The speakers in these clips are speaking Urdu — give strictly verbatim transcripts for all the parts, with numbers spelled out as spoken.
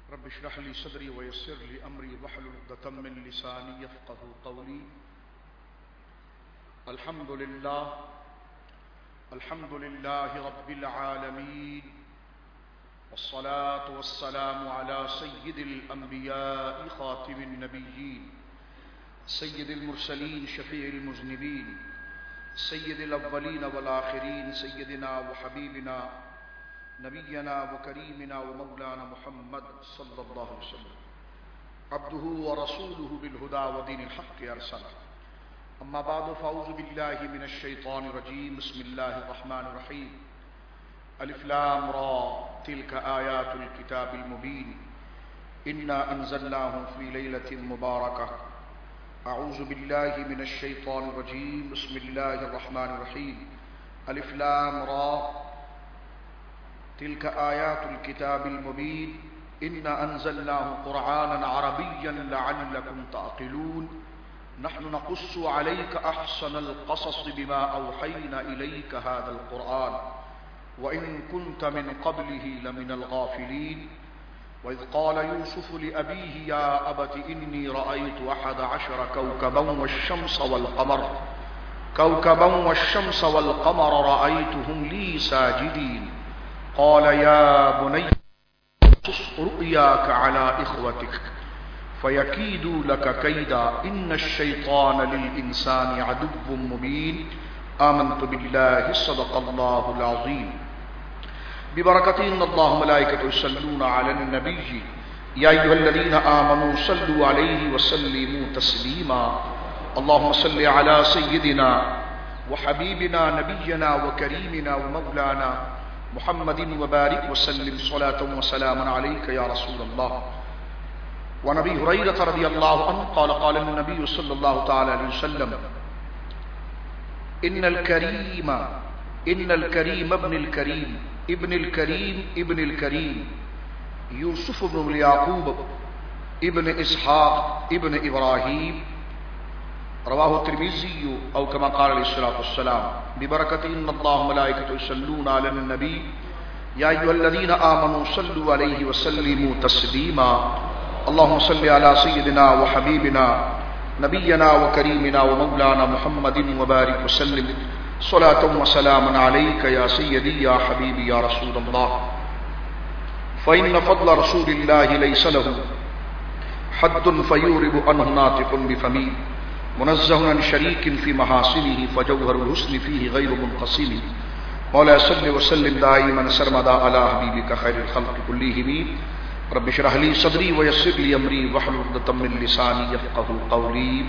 رب اشرح لي صدري ويسر لي امري واحلل عقدة من لساني يفقهوا قولي. الحمد لله الحمد لله رب العالمين، والصلاة والسلام على سيد الأنبياء خاتم النبيين سيد المرسلين شفيع المذنبين سيد الأولين والآخرين سيدنا وحبيبنا نبينا وكريمنا ومولانا محمد صلى الله عليه وسلم عبده ورسوله بالهدى ودين الحق أرسله. أما بعد فأعوذ بالله من الشيطان الرجيم. بسم الله الرحمن الرحيم. ألف لام را تلك آيات الكتاب المبين إنا أنزلناه في ليلة مباركة. أعوذ بالله من الشيطان الرجيم. بسم الله الرحمن الرحيم. ألف لام را تلك آيات الكتاب المبين إنا أنزلناه قرآنا عربيا لعلكم تعقلون. نحن نقص عليك أحسن القصص بما أوحينا إليك هذا القرآن وإن كنت من قبله لمن الغافلين. وإذ قال يوسف لأبيه يا أبت إني رأيت أحد عشر كوكبا والشمس والقمر كوكبا والشمس والقمر رأيتهم لي ساجدين. قال يا بني قصص رؤياك على إخوتك فيكيدوا لك كيدا إن الشيطان للإنسان عدو مبين. آمنت بالله صدق الله العظيم. ببركة إن الله ملائكته يصلون على النبي يا أيها الذين آمنوا صلوا عليه وسلموا تسليما. اللهم صل على سيدنا وحبيبنا نبينا وكريمنا ومولانا محمد وبارك وسلم صلاة وسلاما عليك يا رسول الله. ونبي هريرة رضي الله عنه قال قال النبي صلى الله تعالى عليه وسلم إن الكريم إن الكريم ابن الكريم ابن الكريم ابن الكريم يوسف بن يعقوب ابن إسحاق ابن إبراهيم رواه الترمذي أو كما قال عليه الصلاة والسلام. ببركة إن الله ملائكته يصلون على النبي يا أيها الذين آمنوا صلوا عليه وسلموا تسليما. اللهم صل على سيدنا وحبيبنا نبينا وكريمنا ومولانا محمد وبارك وسلم صلاة وسلاما عليك يا سيدي يا حبيبي يا رسول الله. فإن فضل رسول الله ليس له حد فيورب عنه ناطق بفمه منزه عن شريك في محاسنه فجوهر الحسن فيه غير منقسم. مولا صل وسلم دائما سرمدا على حبيبك خير الخلق كلهم. رب اشرح لي صدري ويسر لي امري واحلل عقدة من لساني يفقهوا قولي.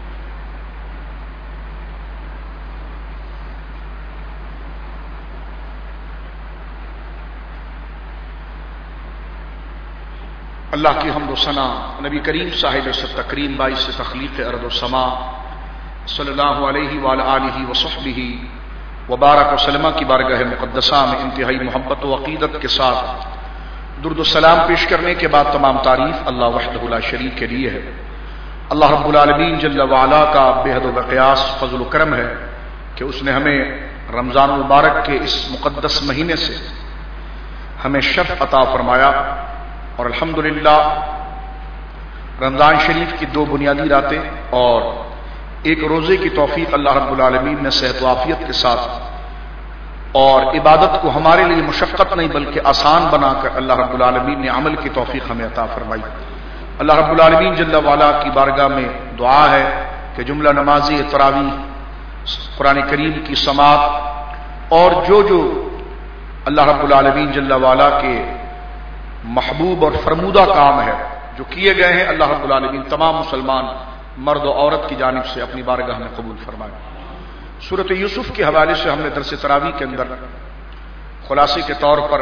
اللہ کی حمد و ثنا نبی کریم صاحب سے تکریم باعث سے تخلیق ارض و سما صلی اللہ علیہ وآلہ آلہ وصحبہ وبارک وسلم کی بارگاہ مقدسہ میں انتہائی محبت و عقیدت کے ساتھ درود و سلام پیش کرنے کے بعد تمام تعریف اللہ وحدہ لا شریک کے لیے ہے. اللہ رب العالمین جل وعلا کا بے حد و بقیاس فضل و کرم ہے کہ اس نے ہمیں رمضان المبارک کے اس مقدس مہینے سے ہمیں شرف عطا فرمایا اور الحمدللہ رمضان شریف کی دو بنیادی راتیں اور ایک روزے کی توفیق اللہ رب العالمین نے صحت و عافیت کے ساتھ اور عبادت کو ہمارے لیے مشقت نہیں بلکہ آسان بنا کر اللہ رب العالمین نے عمل کی توفیق ہمیں عطا فرمائی. اللہ رب العالمین جل وعلا کی بارگاہ میں دعا ہے کہ جملہ نمازی تراویح قرآن کریم کی سماعت اور جو جو اللہ رب العالمین جل وعلا کے محبوب اور فرمودہ کام ہے جو کیے گئے ہیں اللہ رب العالمین تمام مسلمان مرد و عورت کی جانب سے اپنی بارگاہ میں قبول فرمائے. سورۃ یوسف کے حوالے سے ہم نے درس تراویح کے اندر خلاصے کے طور پر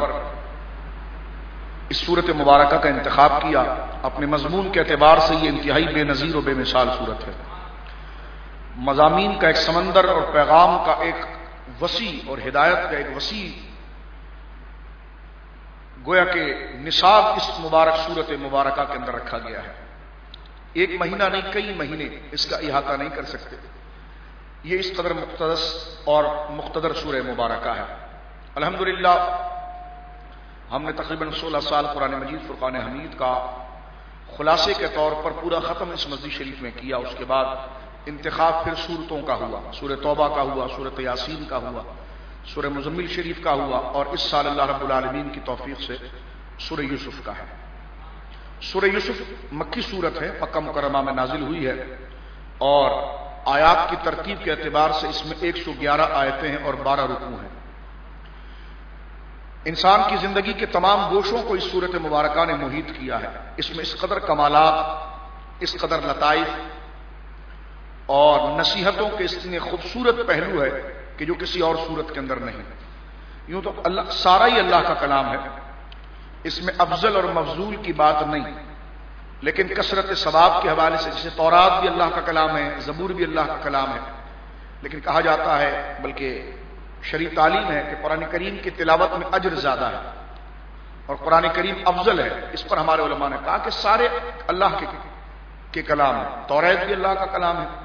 اس سورۃ مبارکہ کا انتخاب کیا. اپنے مضمون کے اعتبار سے یہ انتہائی بے نظیر و بے مثال سورت ہے. مضامین کا ایک سمندر اور پیغام کا ایک وسیع اور ہدایت کا ایک وسیع گویا کہ نصاب اس مبارک سورۃ مبارکہ کے اندر رکھا گیا ہے. ایک مہینہ نہیں کئی مہینے اس کا احاطہ نہیں کر سکتے. یہ اس قدر مقتدس اور مقتدر سورہ مبارکہ ہے. الحمدللہ ہم نے تقریباً سولہ سال قرآن مجید فرقان حمید کا خلاصے کے طور پر پورا ختم اس مسجد شریف میں کیا. اس کے بعد انتخاب پھر سورتوں کا ہوا، سورہ توبہ کا ہوا، سورۃ یاسین کا ہوا، سورہ مزمل شریف کا ہوا، اور اس سال اللہ رب العالمین کی توفیق سے سورہ یوسف کا ہے. سورہ یوسف مکی سورت ہے، مکہ مکرمہ میں نازل ہوئی ہے، اور آیات کی ترتیب کے اعتبار سے اس میں ایک سو گیارہ آیتیں ہیں اور بارہ رکوع ہیں. انسان کی زندگی کے تمام گوشوں کو اس صورت مبارکہ نے محیط کیا ہے. اس میں اس قدر کمالات، اس قدر لطائف اور نصیحتوں کے اتنے خوبصورت پہلو ہے کہ جو کسی اور صورت کے اندر نہیں. یوں تو اللہ سارا ہی اللہ کا کلام ہے، اس میں افضل اور مفضول کی بات نہیں، لیکن کثرت ثواب کے حوالے سے جیسے تورات بھی اللہ کا کلام ہے، زبور بھی اللہ کا کلام ہے، لیکن کہا جاتا ہے بلکہ شرعی تعلیم ہے کہ قرآن کریم کی تلاوت میں اجر زیادہ ہے اور قرآن کریم افضل ہے. اس پر ہمارے علماء نے کہا کہ سارے اللہ کے کے کلام ہیں. توریت بھی اللہ کا کلام ہے،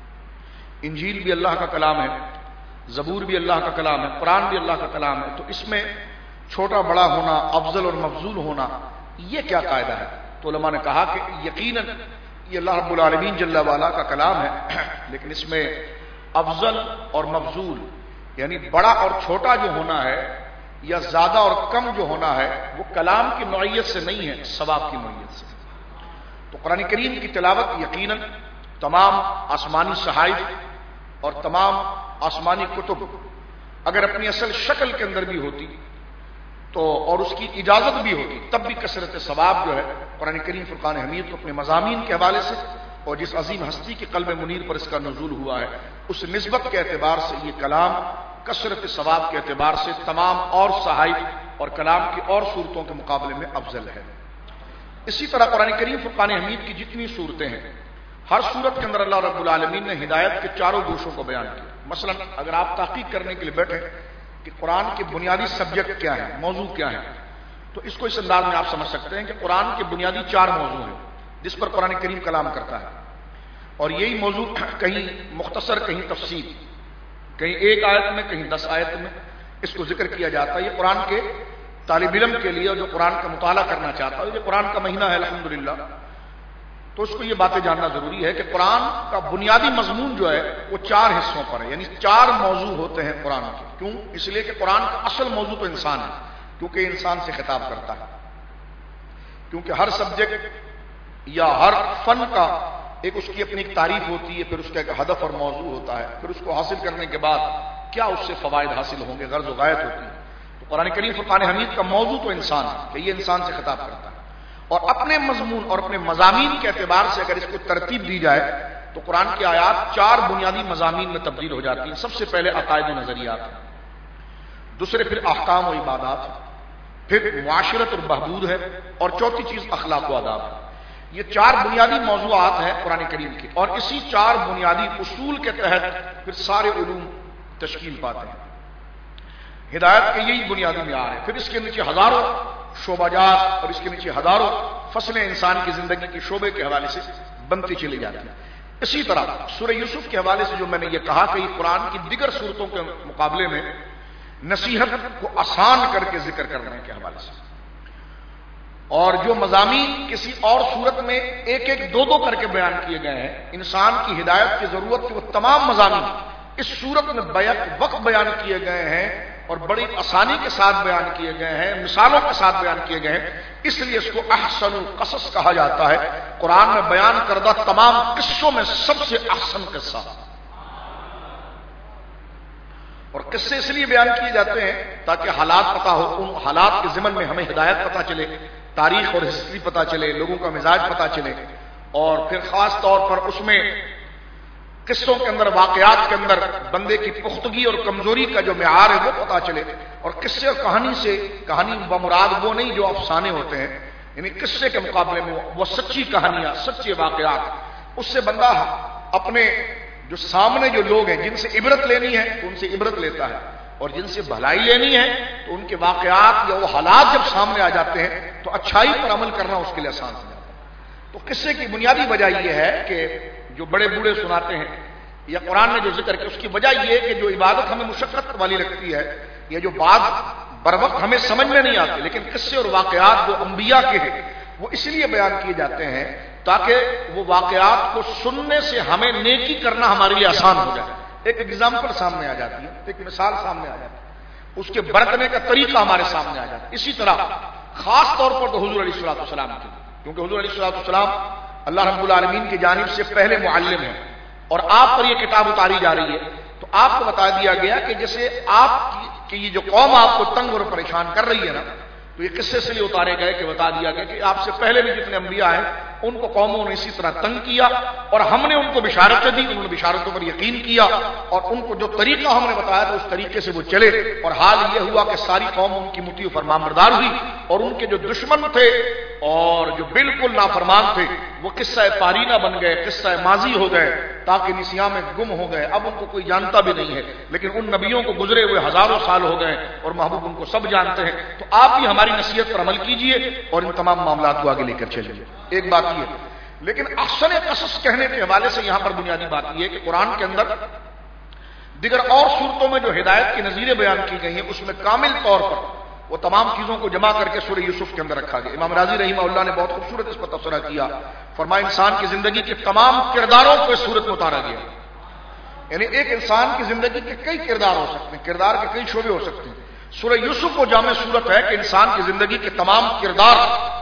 انجیل بھی اللہ کا کلام ہے، زبور بھی اللہ کا کلام ہے، قرآن بھی اللہ کا کلام ہے. تو اس میں چھوٹا بڑا ہونا، افضل اور مفضول ہونا، یہ کیا قاعدہ ہے؟ تو علماء نے کہا کہ یقیناً یہ اللہ رب العالمین جل وعلا کا کلام ہے، لیکن اس میں افضل اور مفضول یعنی بڑا اور چھوٹا جو ہونا ہے یا زیادہ اور کم جو ہونا ہے وہ کلام کی نوعیت سے نہیں ہے، ثواب کی نوعیت سے. تو قرآن کریم کی تلاوت یقیناً تمام آسمانی صحائف اور تمام آسمانی کتب اگر اپنی اصل شکل کے اندر بھی ہوتی تو اور اس کی اجازت بھی ہوتی تب بھی کثرت ثواب جو ہے قرآن کریم فرقان حمید کو اپنے مضامین کے حوالے سے اور جس عظیم ہستی کے قلب منیر پر اس کا نزول ہوا ہے اس نسبت کے اعتبار سے یہ کلام کثرت ثواب کے اعتبار سے تمام اور صحائف اور کلام کی اور صورتوں کے مقابلے میں افضل ہے. اسی طرح قرآن کریم فرقان حمید کی جتنی صورتیں ہیں ہر صورت کے اندر اللہ رب العالمین نے ہدایت کے چاروں گوشوں کو بیان کیا. مثلا اگر آپ تحقیق کرنے کے لیے بیٹھے کہ قرآن کے بنیادی سبجیکٹ کیا ہے، موضوع کیا ہے، تو اس کو اس انداز میں آپ سمجھ سکتے ہیں کہ قرآن کے بنیادی چار موضوع ہیں جس پر قرآن کریم کلام کرتا ہے، اور یہی موضوع کہیں مختصر، کہیں تفصیل، کہیں ایک آیت میں، کہیں دس آیت میں اس کو ذکر کیا جاتا ہے. یہ قرآن کے طالب علم کے لیے اور جو قرآن کا مطالعہ کرنا چاہتا ہے، یہ قرآن کا مہینہ ہے الحمدللہ، تو اس کو یہ باتیں جاننا ضروری ہے کہ قرآن کا بنیادی مضمون جو ہے وہ چار حصوں پر ہے، یعنی چار موضوع ہوتے ہیں قرآن کے. کیوں؟ اس لیے کہ قرآن کا اصل موضوع تو انسان ہے، کیونکہ انسان سے خطاب کرتا ہے. کیونکہ ہر سبجیکٹ یا ہر فن کا ایک اس کی اپنی ایک تعریف ہوتی ہے، پھر اس کا ایک ہدف اور موضوع ہوتا ہے، پھر اس کو حاصل کرنے کے بعد کیا اس سے فوائد حاصل ہوں گے، غرض و غایت ہوتی ہے. تو قرآن کریم فرقان حمید کا موضوع تو انسان ہے کہ یہ انسان سے خطاب کرتا ہے، اور اپنے مضمون اور اپنے مضامین کے اعتبار سے اگر اس کو ترتیب دی جائے تو قرآن کی آیات چار بنیادی مضامین میں تبدیل ہو جاتی ہیں. سب سے پہلے عقائد و نظریات، دوسرے پھر احکام و عبادات، پھر معاشرت اور بہبود ہے، اور چوتھی چیز اخلاق و آداب ہے. یہ چار بنیادی موضوعات ہیں قرآن کریم کے، اور اسی چار بنیادی اصول کے تحت پھر سارے علوم تشکیل پاتے ہیں. ہدایت کے یہی بنیادی معیار ہے. پھر اس کے نیچے ہزاروں شعبہ جات اور اس کے نیچے ہزاروں فصلیں انسان کی زندگی کے شعبے کے حوالے سے بنتی چلی جاتی ہیں. اسی طرح سورہ یوسف کے حوالے سے جو میں نے یہ کہا کہ یہ قرآن کی دیگر صورتوں کے مقابلے میں نصیحت کو آسان کر کے ذکر کرنے کے حوالے سے، اور جو مضامین کسی اور صورت میں ایک ایک دو دو کر کے بیان کیے گئے ہیں، انسان کی ہدایت کی ضرورت کے وہ تمام مضامین اس صورت میں بیک وقت بیان کیے گئے ہیں اور بڑی آسانی کے ساتھ بیان کیے گئے ہیں، مثالوں کے ساتھ بیان کیے گئے ہیں. اس لیے اس کو احسن القصص کہا جاتا ہے. قرآن میں بیان کردہ تمام قصوں میں سب سے احسن قصہ. اور قصے اس لیے بیان کیے جاتے ہیں تاکہ حالات پتہ ہو، ان حالات کے ضمن میں ہمیں ہدایت پتہ چلے، تاریخ اور ہسٹری پتہ چلے، لوگوں کا مزاج پتہ چلے، اور پھر خاص طور پر اس میں قصوں کے اندر، واقعات کے اندر بندے کی پختگی اور کمزوری کا جو معیار ہے وہ پتہ چلے. اور قصے اور کہانی سے، کہانی بمراد وہ نہیں جو افسانے ہوتے ہیں، یعنی قصے کے مقابلے میں وہ سچی کہانیاں، سچے واقعات، اس سے بندہ اپنے جو سامنے جو لوگ ہیں جن سے عبرت لینی ہے تو ان سے عبرت لیتا ہے، اور جن سے بھلائی لینی ہے تو ان کے واقعات یا وہ حالات جب سامنے آ جاتے ہیں تو اچھائی پر عمل کرنا اس کے لیے آسان ہو جاتا ہے. تو قصے کی بنیادی وجہ یہ ہے کہ جو بڑے بوڑھے سناتے ہیں یا قرآن نے جو ذکر کیا اس کی وجہ یہ ہے کہ جو عبادت ہمیں مشقت والی لگتی ہے یا جو بات پر وقت ہمیں سمجھ میں نہیں آتے، لیکن قصے اور واقعات جو انبیاء کے ہیں وہ اس لیے بیان کیے جاتے ہیں تاکہ وہ واقعات کو سننے سے ہمیں نیکی کرنا ہمارے لیے آسان ہو جائے. ایک ایگزامپل سامنے آ جاتی ہے، ایک مثال سامنے آ جاتی ہے، اس کے برتنے کا طریقہ ہمارے سامنے آ جاتا ہے. اسی طرح خاص طور پر تو حضور علیہ الصلوۃ والسلام کی، کیونکہ حضور علیہ الصلوۃ والسلام اللہ رب العالمین کی جانب سے پہلے معلم ہیں اور آپ پر یہ کتاب اتاری جا رہی ہے، تو آپ کو بتا دیا گیا کہ جیسے آپ کی یہ جو قوم آپ کو تنگ اور پریشان کر رہی ہے نا، تو یہ قصے سے لیے اتارے گئے کہ بتا دیا گیا کہ آپ سے پہلے بھی جتنے انبیاء ہیں ان کو قوموں نے اسی طرح تنگ کیا اور ہم نے ان کو بشارتیں دی، انہوں نے بشارتوں پر یقین کیا اور ان کو جو طریقہ ہم نے بتایا تھا اس طریقے سے وہ چلے، اور حال یہ ہوا کہ ساری قوم ان کی مطیع و فرمانبردار ہوئی اور ان کے جو دشمن تھے اور جو بالکل نافرمان تھے وہ قصہ پارینہ بن گئے، قصہ ماضی ہو گئے، تاکہ نسیاں میں گم ہو گئے، اب ان کو کوئی جانتا بھی نہیں ہے. لیکن ان نبیوں کو گزرے ہوئے ہزاروں سال ہو گئے اور محبوب ان کو سب جانتے ہیں. تو آپ بھی ہماری نصیحت پر عمل کیجئے اور ان تمام معاملات کو آگے لے کر چلیے. ایک بات یہ ہے، لیکن احسن قصص کہنے کے حوالے سے یہاں پر بنیادی بات یہ ہے کہ قرآن کے اندر دیگر اور صورتوں میں جو ہدایت کی نظیریں بیان کی گئی ہیں اس میں کامل طور پر وہ تمام چیزوں کو جمع کر کے سورہ یوسف کے اندر رکھا گیا. امام راضی رحمہ اللہ نے بہت خوبصورت اس پر تبصرہ کیا، فرمایا انسان کی زندگی کے تمام کرداروں کو اس صورت میں اتارا گیا. یعنی ایک انسان کی زندگی کے کئی کردار ہو سکتے ہیں، کردار کے کئی شعبے ہو سکتے ہیں. سورہ یوسف وہ جامع صورت ہے کہ انسان کی زندگی کے تمام کردار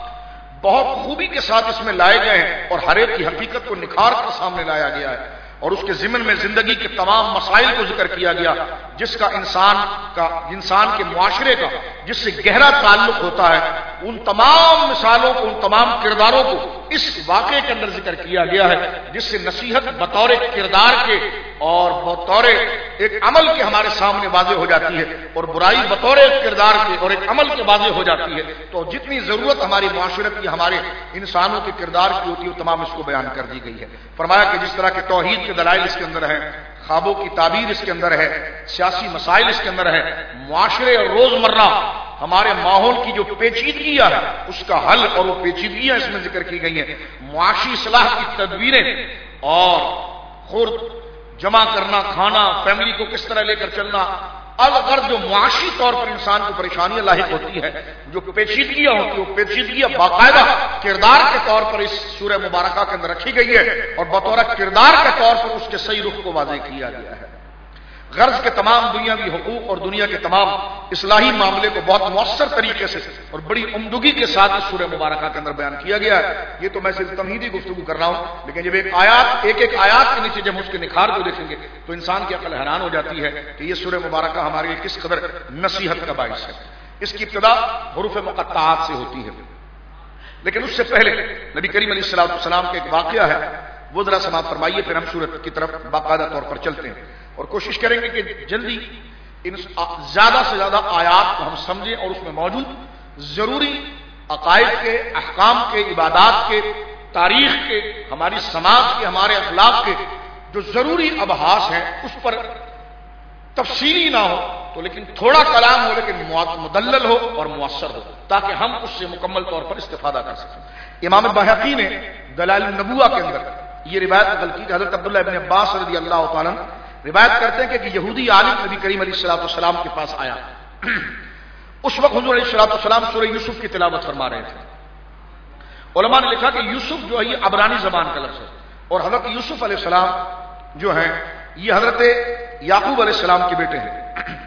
بہت خوبی کے ساتھ اس میں لائے گئے ہیں اور ہر ایک کی حقیقت کو نکھار کر سامنے لایا گیا ہے اور اس کے ضمن میں زندگی کے تمام مسائل کو ذکر کیا گیا جس کا انسان کا انسان کے معاشرے کا جس سے گہرا تعلق ہوتا ہے. ان تمام مثالوں کو، ان تمام کرداروں کو اس واقعے کے اندر ذکر کیا گیا ہے جس سے نصیحت بطور کردار کے اور بطور ایک عمل کے ہمارے سامنے واضح ہو جاتی ہے اور برائی بطور ایک کردار کے اور ایک عمل کے واضح ہو جاتی ہے. تو جتنی ضرورت ہماری معاشرت کی، ہمارے انسانوں کے کردار کی ہوتی ہے وہ تمام اس کو بیان کر دی گئی ہے. فرمایا کہ جس طرح کے توحید کے دلائل اس کے اندر ہیں، خوابوں کی تعبیر اس کے اندر ہے، سیاسی مسائل اس کے اندر ہے، معاشرے اور روزمرہ ہمارے ماحول کی جو پیچیدگیاں ہے اس کا حل اور وہ پیچیدگیاں اس میں ذکر کی گئی ہیں، معاشی اصلاح کی تدبیریں اور خود جمع کرنا، کھانا، فیملی کو کس طرح لے کر چلنا، اگر جو معاشی طور پر انسان کو پریشانیاں لاحق ہوتی ہے، جو پیچیدگیاں ہوتی ہیں، وہ پیچیدگیاں باقاعدہ کردار کے طور پر اس سورہ مبارکہ کے اندر رکھی گئی ہے اور بطور کردار کے طور پر اس کے صحیح رخ کو واضح کیا گیا ہے. غرض کے تمام دنیاوی حقوق اور دنیا کے تمام اصلاحی معاملے کو بہت مؤثر طریقے سے اور بڑی عمدگی کے ساتھ اس سورہ مبارکہ کے اندر بیان کیا گیا ہے. یہ تو میں صرف تمہیدی گفتگو کر رہا ہوں، لیکن جب ایک آیات ایک ایک آیات کے نیچے جب اس کے نکھار کو دیکھیں گے تو انسان کی عقل حیران ہو جاتی ہے کہ یہ سورہ مبارکہ ہمارے لیے کس قدر نصیحت کا باعث ہے. اس کی ابتدا حروف مقطعات سے ہوتی ہے، لیکن اس سے پہلے نبی کریم علیہ الصلوۃ والسلام کا ایک واقعہ ہے، وہ ذرا سماعت فرمائیے، پھر ہم سورت کی طرف باقاعدہ طور پر چلتے ہیں اور کوشش کریں گے کہ جلدی ان زیادہ سے زیادہ آیات کو ہم سمجھیں اور اس میں موجود ضروری عقائد کے، احکام کے، عبادات کے، تاریخ کے، ہماری سماج کے، ہمارے اخلاق کے جو ضروری ابحاث ہیں اس پر تفصیلی نہ ہو تو لیکن تھوڑا کلام ہو لیکن مدلل ہو اور مؤثر ہو تاکہ ہم اس سے مکمل طور پر استفادہ کر سکیں. امام بہقی نے دلائل النبوہ کے اندر یہ روایت نقل کی کہ حضرت عبداللہ ابن عباس رضی اللہ تعالیٰ روایت کرتے ہیں کہ یہودی عالم نبی کریم علیہ الصلوۃ والسلام کے پاس آیا. اس وقت حضور علیہ الصلوۃ والسلام سورہ یوسف کی تلاوت فرما رہے تھے. علماء نے لکھا کہ یوسف جو ہے یہ عبرانی زبان کا لفظ ہے اور حضرت یوسف علیہ السلام جو ہیں یہ حضرت یعقوب علیہ السلام کے بیٹے ہیں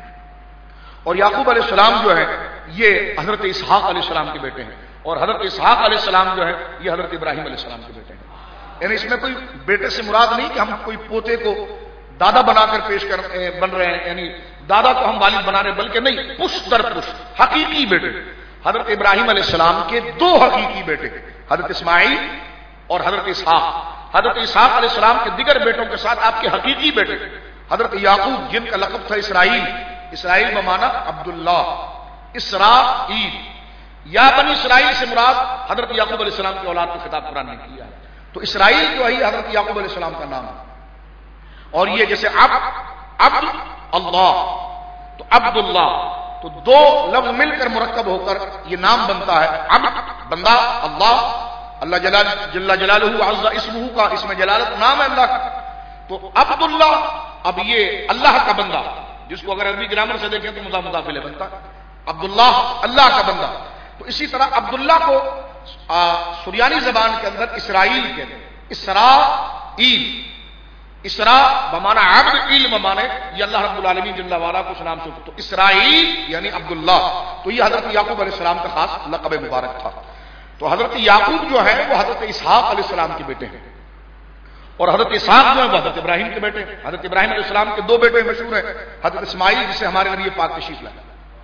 اور یعقوب علیہ السلام جو ہے یہ حضرت اسحاق علیہ السلام کے بیٹے ہیں اور حضرت اسحاق علیہ السلام جو ہے یہ حضرت ابراہیم علیہ السلام کے بیٹے ہیں. یعنی اس میں کوئی بیٹے سے مراد نہیں کہ ہم کوئی پوتے کو دادا بنا کر پیش کر بن رہے ہیں، یعنی دادا کو ہم والد بنا رہے ہیں، بلکہ نہیں، پشت در پشت حقیقی بیٹے حضرت ابراہیم علیہ السلام کے دو حقیقی بیٹے حضرت اسماعیل اور حضرت اسحاق. حضرت اسحاق علیہ السلام کے دیگر بیٹوں کے ساتھ آپ کے حقیقی بیٹے حضرت یعقوب جن کا لقب تھا اسرائیل، اسرائیل بمانا عبداللہ، اسرائیل یا بنی اسرائیل سے مراد حضرت یعقوب علیہ السلام کی اولاد کو خطاب قرآن نے کیا ہے. تو اسرائیل جو ہے حضرت یعقوب علیہ السلام کا نام ہے اور یہ جیسے عبد عبد اللہ تو عبداللہ تو دو لفظ مل کر مرکب ہو کر یہ نام بنتا ہے عبد بندہ، اللہ اللہ جلال جل جلالہ عز اسمہ کا اسم جلالت نام ہے اللہ کا. تو عبداللہ اب یہ اللہ کا بندہ جس کو اگر عربی گرامر سے دیکھیں تو مضاف مضاف الیہ بنتا ہے. عبداللہ اللہ کا بندہ. تو اسی طرح عبداللہ کو سریانی زبان کے اندر اسرائیل کے اسرائیل اسرا بمانا عبد، ایل بمانے یہ اللہ رب العالمین جل وعلا کو اس نام سے. تو اسرائیل یعنی عبداللہ. تو یہ حضرت یعقوب علیہ السلام کا خاص لقب مبارک تھا. تو حضرت یعقوب جو ہے وہ حضرت اسحاق علیہ السلام کے بیٹے ہیں، اور حضرت اسحاق جو ہے وہ حضرت ابراہیم کے بیٹے ہیں. حضرت ابراہیم علیہ السلام کے دو بیٹے مشہور ہیں، حضرت اسماعیل جسے ہمارے نبی پاک تشریف لائے.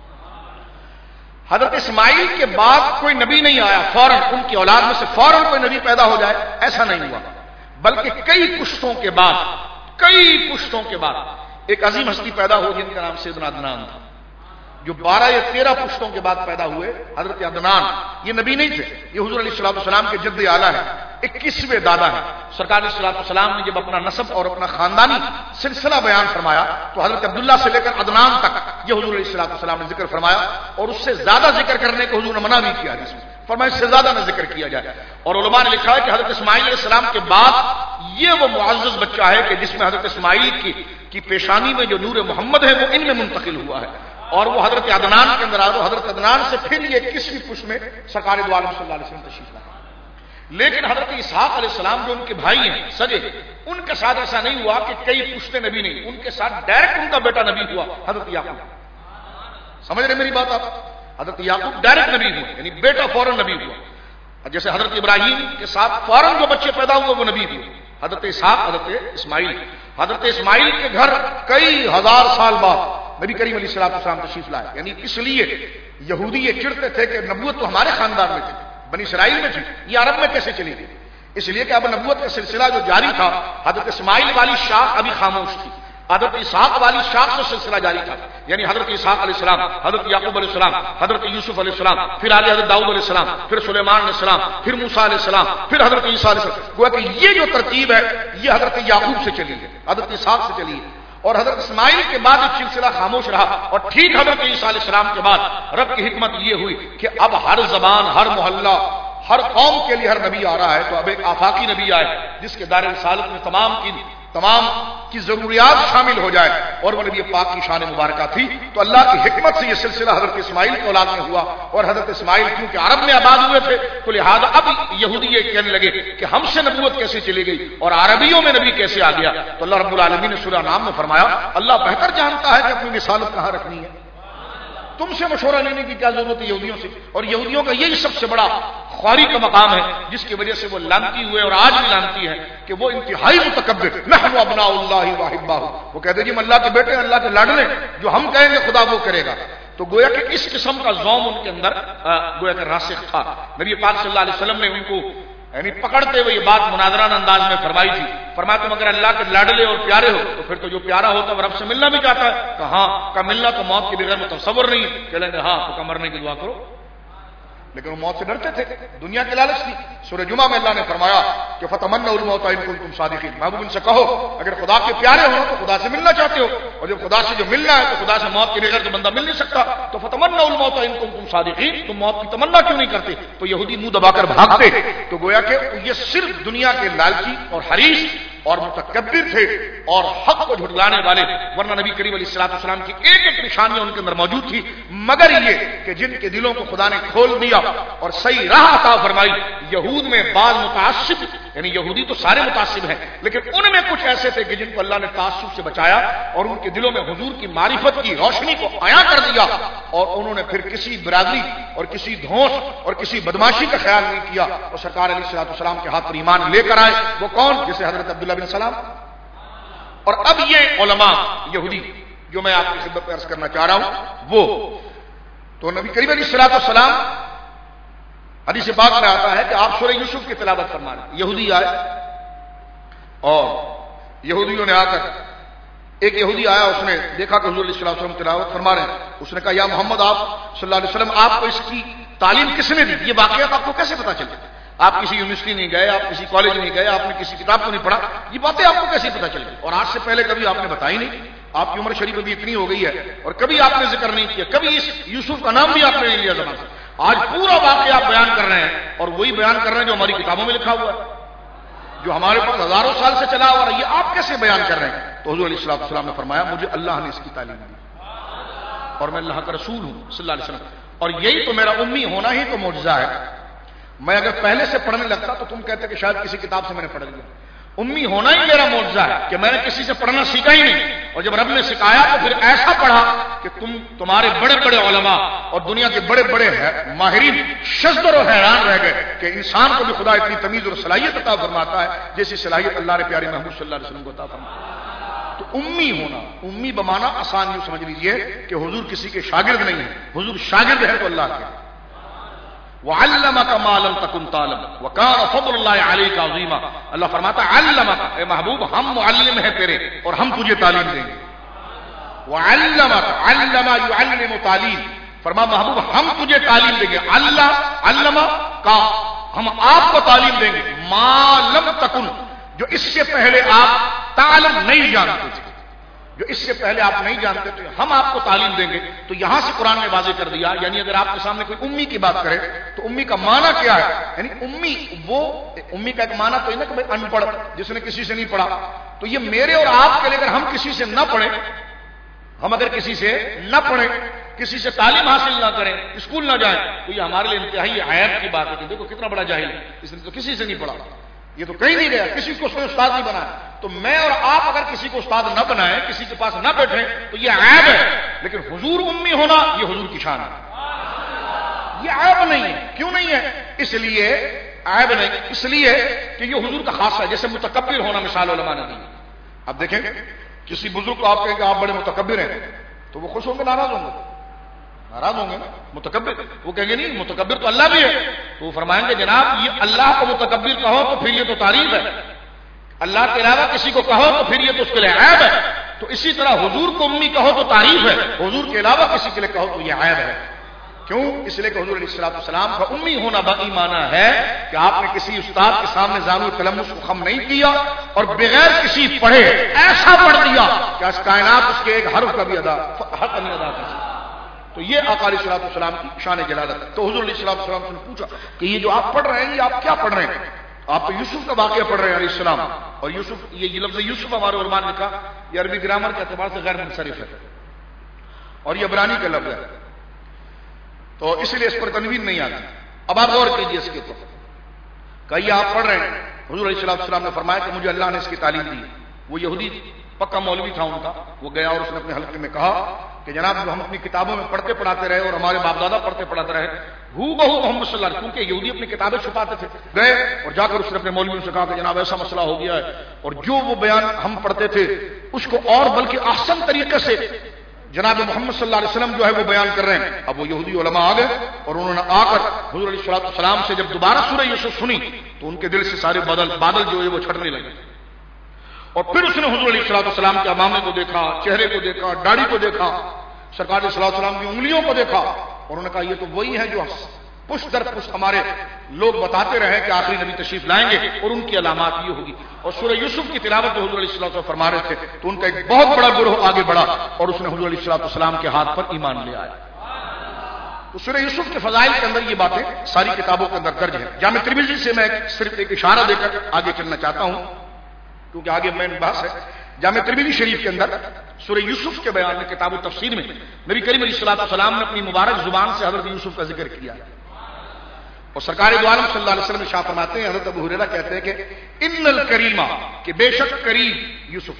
حضرت اسماعیل کے بعد کوئی نبی نہیں آیا فوراً، ان کی اولاد میں سے فوراً کوئی نبی پیدا ہو جائے، ایسا نہیں ہوا. بلکہ کئی پشتوں کے بعد کئی پشتوں کے بعد ایک عظیم ہستی پیدا ہوئی جن کا نام سیدنا عدنان تھا، جو بارہ یا تیرہ پشتوں کے بعد پیدا ہوئے. حضرت عدنان یہ نبی نہیں تھے، یہ حضور علیہ الصلوۃ والسلام کے جد اعلیٰ ہیں، اکیسویں دادا ہیں. سرکار علیہ الصلوۃ والسلام نے جب اپنا نسب اور اپنا خاندانی سلسلہ بیان فرمایا تو حضرت عبداللہ سے لے کر عدنان تک یہ حضور علیہ الصلوۃ والسلام نے ذکر فرمایا، اور اس سے زیادہ ذکر کرنے کو حضور نے منع بھی کیا ہے، فرمایا اس سے زیادہ نہ ذکر کیا جائے. اور علماء نے لکھا ہے کہ حضرت اسماعیل علیہ السلام کے بعد یہ وہ معزز بچہ ہے کہ جس میں حضرت اسماعیل کی کی پیشانی میں جو نور محمد ہے وہ ان میں منتقل ہوا ہے، اور وہ حضرت عدنان کے اندر آ رہا. حضرت عدنان سے پھر یہ کسی پشت میں سرکار دو عالم صلی اللہ علیہ وسلم تشریف لائے. لیکن حضرت اسحاق علیہ السلام جو ان کے بھائی ہیں سگے، ان کے ساتھ ایسا نہیں ہوا کہ کئی پشتے نبی نہیں، ان کے ساتھ ڈائریکٹ ان کا بیٹا نبی ہوا حضرت یعقوب. سمجھ رہے میری بات آپ؟ حضرت یعقوب ڈائریکٹ نبی ہوئے، یعنی بیٹا فوراً نبی ہوا. جیسے حضرت ابراہیم کے ساتھ فوراً جو بچے پیدا ہوئے وہ نبی ہوئے، حضرت اسحاق حضرت اسماعیل. حضرت اسماعیل کے گھر کئی ہزار سال بعد نبی کریم علیہ الصلوۃ والسلام تشریف لائے. یعنی اس لیے یہودی یہ چڑھتے تھے کہ نبوت تو ہمارے خاندان میں تھی، بنی اسرائیل میں تھی، یہ عرب میں کیسے چلی گئی؟ اس لیے کہ اب نبوت کا سلسلہ جو جاری تھا، حضرت اسماعیل والی شاخ ابھی خاموش تھی، حضرت اسحاق والی شاخ سے سلسلہ جاری تھا. یعنی حضرت اسحاق علیہ السلام، حضرت یعقوب علیہ السلام، حضرت یوسف علیہ السلام، پھر آگے حضرت داؤد علیہ السلام، پھر سلیمان علیہ السلام، پھر موسیٰ علیہ السلام، پھر حضرت عیسیٰ علیہ السلام. گویا کہ یہ جو ترتیب ہے یہ حضرت یعقوب سے چلی ہے، حضرت اسحاق سے چلی ہے. اور حضرت اسماعیل کے بعد ایک سلسلہ خاموش رہا، اور ٹھیک حضرت عیسیٰ علیہ السلام کے بعد رب کی حکمت یہ ہوئی کہ اب ہر زبان، ہر محلہ، ہر قوم کے لیے ہر نبی آ رہا ہے. تو اب ایک آفاقی نبی آئے جس کے دائرۂ رسالت میں تمام کی تمام کی ضروریات شامل ہو جائے، اور وہ نبی پاک کی شان مبارکہ تھی. تو اللہ کی حکمت سے یہ سلسلہ حضرت اسماعیل کی اولاد میں ہوا، اور حضرت اسماعیل کیونکہ عرب میں آباد ہوئے تھے تو لہذا اب یہودی یہ کہنے لگے کہ ہم سے نبوت کیسے چلی گئی اور عربیوں میں نبی کیسے آ گیا. تو اللہ رب العالمین نے سورہ نام میں فرمایا اللہ بہتر جانتا ہے کہ اپنی رسالت کہاں رکھنی ہے. تم سے مشورہ لینے کی کیا ضرورت ہے یہودیوں سے؟ اور یہودیوں کا یہی سب سے بڑا خواری کا مقام ہے جس کی وجہ سے وہ لانتی ہوئے اور آج بھی لانتی ہے کہ وہ انتہائی متکبر، نحن ابناء اللہ واحباہ، وہ کہتے ہیں جی ہم اللہ کے بیٹے ہیں، اللہ کے لاڈلے، جو ہم کہیں گے خدا وہ کرے گا. تو گویا کہ اس قسم کا زوم ان کے اندر گویا کہ راسخ تھا. نبی پاک صلی اللہ علیہ وسلم نے ان کو یعنی پکڑتے ہوئے یہ بات مناظرانہ انداز میں فرمائی تھی. فرمایا تم اگر اللہ کے لاڈلے اور پیارے ہو تو پھر تو جو پیارا ہوتا ہے وہ رب سے ملنا بھی چاہتا ہے. کہ ہاں کا ملنا تو موت کے بغیر متصور نہیں. کہہ گے ہاں تو مرنے کی دعا کرو، لیکن وہ موت سے ڈرتے تھے، دنیا کے لالچ تھی. سورہ جمعہ میں اللہ نے فرمایا کہ فتمنوا الموت ان کنتم صادقین، محبوب ان سے کہو اگر خدا کے پیارے ہو تو خدا سے ملنا چاہتے ہو، اور جب خدا سے جو ملنا ہے تو خدا سے موت کے بغیر تو بندہ مل نہیں سکتا. تو فتمنوا الموت ان کنتم صادقین، تم موت کی تمنا کیوں نہیں کرتے؟ تو یہودی منہ دبا کر بھاگتے. تو گویا کہ یہ صرف دنیا کے لالچی اور حریص اور متکبر تھے اور حق کو جھٹلانے والے، ورنہ نبی کریم علیہ الصلوۃ والسلام کی ایک ایک نشانی ان کے اندر موجود تھی. مگر یہ کہ جن کے دلوں کو خدا نے کھول دیا اور صحیح راہ عطا فرمائی. یہود میں بعض متعصب، یعنی یہودی تو سارے متعصب ہیں، لیکن ان میں کچھ ایسے تھے کہ جن کو اللہ نے تعصب سے بچایا اور ان کے دلوں میں حضور کی معرفت کی روشنی کو عیاں کر دیا، اور انہوں نے پھر کسی برادری اور کسی دھوس اور کسی بدماشی کا خیال نہیں کیا، اور سرکار علیہ الصلوۃ والسلام کے ہاتھ پر ایمان لے کر آئے. وہ کون؟ جیسے حضرت عبداللہ بن سلام. اور اب یہ علماء یہودی جو میں آپ کی خدمت میں عرض کرنا چاہ رہا ہوں وہ تو نبی کریم علیہ الصلوۃ والسلام حدیث پاک میں آتا ہے کہ آپ سورہ یوسف کی تلاوت فرما رہے ہیں. یہودی آئے اور یہودیوں نے آ کر ایک یہودی آیا، اس نے دیکھا کہ حضور علیہ الصلوۃ والسلام تلاوت فرما رہے ہیں. اس نے کہا یا محمد آپ صلی اللہ علیہ وسلم آپ کو اس کی تعلیم کس نے دی؟ یہ واقعات آپ کو کیسے پتا چلے؟ آپ کسی یونیورسٹی نہیں گئے، آپ کسی کالج نہیں گئے، آپ نے کسی کتاب کو نہیں پڑھا، یہ باتیں آپ کو کیسے پتا چل گئی؟ اور آج سے پہلے کبھی آپ نے بتائی نہیں. آپ کی عمر شریف ابھی اتنی ہو گئی ہے اور کبھی آپ نے ذکر نہیں کیا، کبھی اس یوسف کا نام بھی آپ نے نہیں لیا زبان سے. آج پورا واقعہ آپ بیان کر رہے ہیں اور وہی بیان کر رہے ہیں جو ہماری کتابوں میں لکھا ہوا ہے، جو ہمارے پاس ہزاروں سال سے چلا ہوا ہے. یہ آپ کیسے بیان کر رہے ہیں؟ تو حضور علیہ الصلوۃ والسلام نے فرمایا مجھے اللہ نے اس کی تعلیم دی. اور میں اللہ کا رسول ہوں صلی اللہ علیہ وسلم. اور یہی تو میرا امی ہونا ہی تو معجزہ ہے. میں اگر پہلے سے پڑھنے لگتا تو تم کہتے کہ شاید کسی کتاب سے میں نے پڑھ لیا. امی ہونا ہی میرا معجزہ ہے کہ میں نے کسی سے پڑھنا سیکھا ہی نہیں. اور جب رب نے سکھایا تو پھر ایسا پڑھا کہ تم تمہارے بڑے بڑے علماء اور دنیا کے بڑے بڑے ماہرین شزدر و حیران رہ گئے کہ انسان کو بھی خدا اتنی تمیز اور صلاحیت عطا فرماتا ہے جیسی صلاحیت اللہ نے پیارے محمود صلی اللہ علیہ وسلم کو عطا فرمایا. تو امی ہونا، امی بمانا آسان یوں سمجھ لیجئے کہ حضور کسی کے شاگرد نہیں ہے، حضور شاگرد ہے تو اللہ کے. وعلمک ما لم تکن تعلم وکان فضل اللہ علیک عظیما. اللہ فرماتا ہے علمک، اے محبوب ہم معلم ہیں تیرے اور ہم تجھے تعلیم دیں گے. وعلمک، علم یعلم تعلیم، فرما محبوب ہم تجھے تعلیم دیں گے. اللہ علم کا ہم آپ کو تعلیم دیں گے. ما لم تکن، جو اس سے پہلے آپ تعلم نہیں جانتے تھے، جو اس سے پہلے آپ نہیں جانتے تھے ہم آپ کو تعلیم دیں گے. تو یہاں سے قرآن نے واضح کر دیا، یعنی اگر آپ کے سامنے کوئی امی کی بات کرے تو امی کا معنی کیا ہے؟ یعنی امی وہ امی کا ایک معنی تو ہے نا کہ بھائی ان پڑھ جس نے کسی سے نہیں پڑھا. تو یہ میرے اور آپ کے لیے اگر ہم کسی سے نہ پڑھیں، ہم اگر کسی سے نہ پڑھیں، کسی سے تعلیم حاصل نہ کریں، اسکول نہ جائیں، تو یہ ہمارے لیے انتہائی عیب کی بات ہے کہ دیکھو کتنا بڑا جاہل ہے، اس نے تو کسی سے نہیں پڑھا، یہ تو کہیں نہیں گیا، کسی کو اس نے استاد نہیں بنایا. تو میں اور آپ اگر کسی کو استاد نہ بنائیں، کسی کے پاس نہ بیٹھیں تو یہ عیب ہے. لیکن حضور امی ہونا یہ حضور کی شان ہے، یہ عیب نہیں ہے. کیوں نہیں ہے؟ اس لیے عیب نہیں، اس لیے کہ یہ حضور کا خاصہ ہے. جیسے متکبر ہونا مثال علماء نے دی. اب دیکھیں کسی بزرگ کو آپ کہیں کہ آپ بڑے متکبر ہیں تو وہ خوش ہوں گے ناراض ہوں گے؟ ناراض ہوں گے نا. متکبر وہ کہیں گے نہیں متکبر تو اللہ بھی ہے. تو وہ فرمائیں گے جناب یہ اللہ کو متکبر کہو تو پھر یہ تو تعریف ہے، اللہ کے علاوہ کسی کو کہو تو پھر یہ تو اس کے لیے عیب ہے. تو اسی طرح حضور کو امی کہو تو تعریف ہے، حضور کے علاوہ کسی کے لیے کہو تو یہ عیب ہے. کیوں؟ اس لیے کہ حضور علیہ الصلوۃ والسلام کا امی ہونا باایمانہ ہے کہ آپ نے کسی استاد کے سامنے زانو تلمس کو خم نہیں کیا اور بغیر کسی پڑھے ایسا پڑھ دیا کہ اس کائنات اس کے ایک حرف کا بھی ادا حق نہیں ادا کر سکتا. تو یہ آقا علیہ الصلوۃ والسلام کی شان جلالت ہے. تو حضور علیہ الصلوۃ والسلام سے پوچھا کہ یہ جو آپ پڑھ رہے ہیں یہ آپ کیا پڑھ رہے ہیں؟ آپ تو یوسف کا واقعہ پڑھ رہے ہیں علیہ السلام. اور یوسف یہ لفظ یوسف ہمارے علماء نے کہا یہ عربی گرامر کے اعتبار سے غیر منصرف ہے اور یہ عبرانی کا لفظ ہے، تو اس لیے اس پر تنوین نہیں آتی. اب آپ غور کیجیے اس کے اوپر کہ یہ آپ پڑھ رہے ہیں. حضور علیہ الصلوۃ والسلام نے فرمایا کہ مجھے اللہ نے اس کی تعلیم دی. وہ یہودی پکا مولوی تھا ان کا، وہ گیا اور اس نے اپنے حلقے میں کہا کہ جناب جو ہم اپنی کتابوں میں پڑھتے پڑھاتے رہے اور ہمارے باپ دادا پڑھتے پڑھاتے رہے ہو بہو محمد صلی اللہ علیہ وسلم، کیونکہ یہودی اپنی کتابیں چھپاتے تھے. گئے اور جا کر اس نے اپنے مولویوں سے کہا کہ جناب ایسا مسئلہ ہو گیا ہے اور جو وہ بیان ہم پڑھتے تھے اس کو اور بلکہ احسن طریقے سے جناب محمد صلی اللہ علیہ وسلم جو ہے وہ بیان کر رہے ہیں. اب وہ یہودی علماء آ گئے اور انہوں نے آ کر حضور علیہ الصلوۃ والسلام سے جب دوبارہ سورہ یوسف سنی تو ان کے دل سے سارے بادل بادل جو ہے وہ چھٹنے لگے. اور پھر اس نے حضور علیہ الصلوۃ والسلام کے امامے کو دیکھا، چہرے کو دیکھا، داڑھی کو دیکھا، سرکار علیہ الصلوۃ والسلام کی انگلیوں کو دیکھا اور انہوں نے کہا یہ تو وہی ہے جو پشت در پشت ہمارے لوگ بتاتے رہے کہ آخری نبی تشریف لائیں گے اور ان کی علامات یہ ہوگی. اور سورہ یوسف کی تلاوت جو حضور علیہ الصلوۃ والسلام فرما رہے تھے تو ان کا ایک بہت بڑا گروہ آگے بڑھا اور اس نے حضور علیہ الصلوۃ والسلام کے ہاتھ پر ایمان لے آیا. تو سورہ یوسف کے فضائل کے اندر یہ باتیں ساری کتابوں کے اندر درج ہیں. جامع ترمذی سے میں صرف ایک اشارہ دے کر آگے چلنا چاہتا ہوں کیونکہ آگے مین بحث ہے. جامع ترمذی شریف کے اندر سورہ یوسف کے بیان میں کتاب التفسیر میں نبی کریم علیہ الصلوۃ والسلام نے اپنی مبارک زبان سے حضرت یوسف کا ذکر کیا اور سرکار دو عالم صلی اللہ علیہ وسلم ارشاد فرماتے ہیں، حضرت ابو ہریرہ کہتے ہیں کہ ان الکریمہ کہ بے شک کریم یوسف،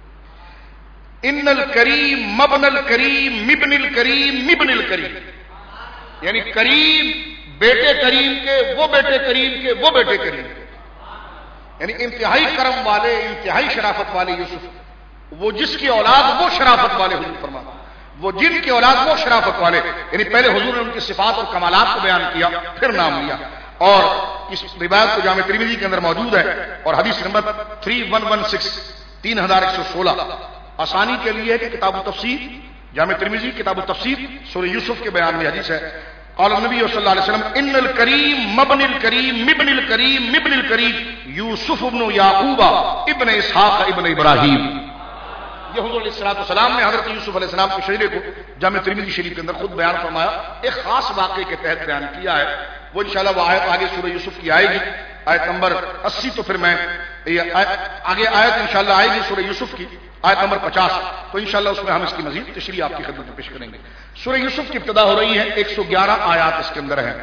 ان الکریم مبن الکریم مبن الکریم مبن الکریم، یعنی کریم بیٹے کریم کے وہ بیٹے کریم کے وہ بیٹے کریم کے، یعنی انتہائی کرم والے انتہائی شرافت والے یوسف، وہ جس کی اولاد وہ شرافت والے حضور فرماتے ہیں، وہ جن کی اولاد وہ شرافت والے، یعنی پہلے حضور نے ان کی صفات اور کمالات کو بیان کیا پھر نام لیا. اور اس روایت کو جامع ترمذی کے اندر موجود ہے اور حدیث نمبر تین ہزار ایک سو سولہ تین ہزار ایک سو سولہ. آسانی کے لیے کہ کتاب التفسیر جامع ترمذی کتاب التفسیر سورہ یوسف کے بیان میں حدیث ہے، قال النبی صلی اللہ علیہ وسلم ان الکریم مبن الکریم مبن الکریم مبن الکریم یوسف ابن یعقوب ابن اسحاق ابن ابراہیم. یہ حضور علیہ الصلوۃ والسلام نے حضرت یوسف علیہ السلام کے شجرے کو جامع ترمذی شریف کے اندر خود بیان فرمایا، ایک خاص واقعے کے تحت بیان کیا ہے. وہ انشاءاللہ وہ آیت آگے سورہ یوسف کی آئے گی آیت نمبر اسی، تو پھر میں آگے آیت انشاءاللہ آئے گی سورہ یوسف کی آیت نمبر پچاس، تو انشاءاللہ اس میں ہم اس کی مزید تشریح آپ کی خدمت میں پیش کریں گے۔ سورہ یوسف کی ابتدا ہو رہی ہے، ایک سو گیارہ آیات اس کے اندر ہیں،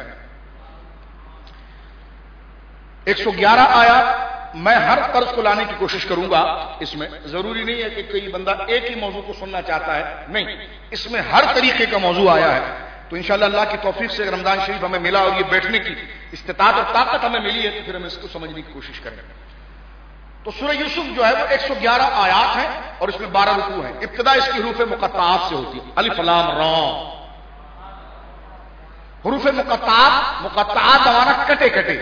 ایک سو گیارہ آیات۔ میں ہر طرز کو لانے کی کوشش کروں گا، اس میں ضروری نہیں ہے کہ کوئی بندہ ایک ہی موضوع کو سننا چاہتا ہے، نہیں، اس میں ہر طریقے کا موضوع آیا ہے۔ تو انشاءاللہ اللہ کی توفیق سے رمضان شریف ہمیں ملا اور یہ بیٹھنے کی استطاعت اور طاقت ہمیں ملی ہے، تو پھر ہم اس کو سمجھنے کی کوشش کریں۔ تو سورہ یوسف جو ہے وہ ایک سو گیارہ آیات ہیں اور اس میں بارہ رکوع ہیں۔ ابتدا اس کی حروف مقطعات سے ہوتی ہے، الف لام را۔ حروف مقطعات، مقطعات ہمارا کٹے کٹے،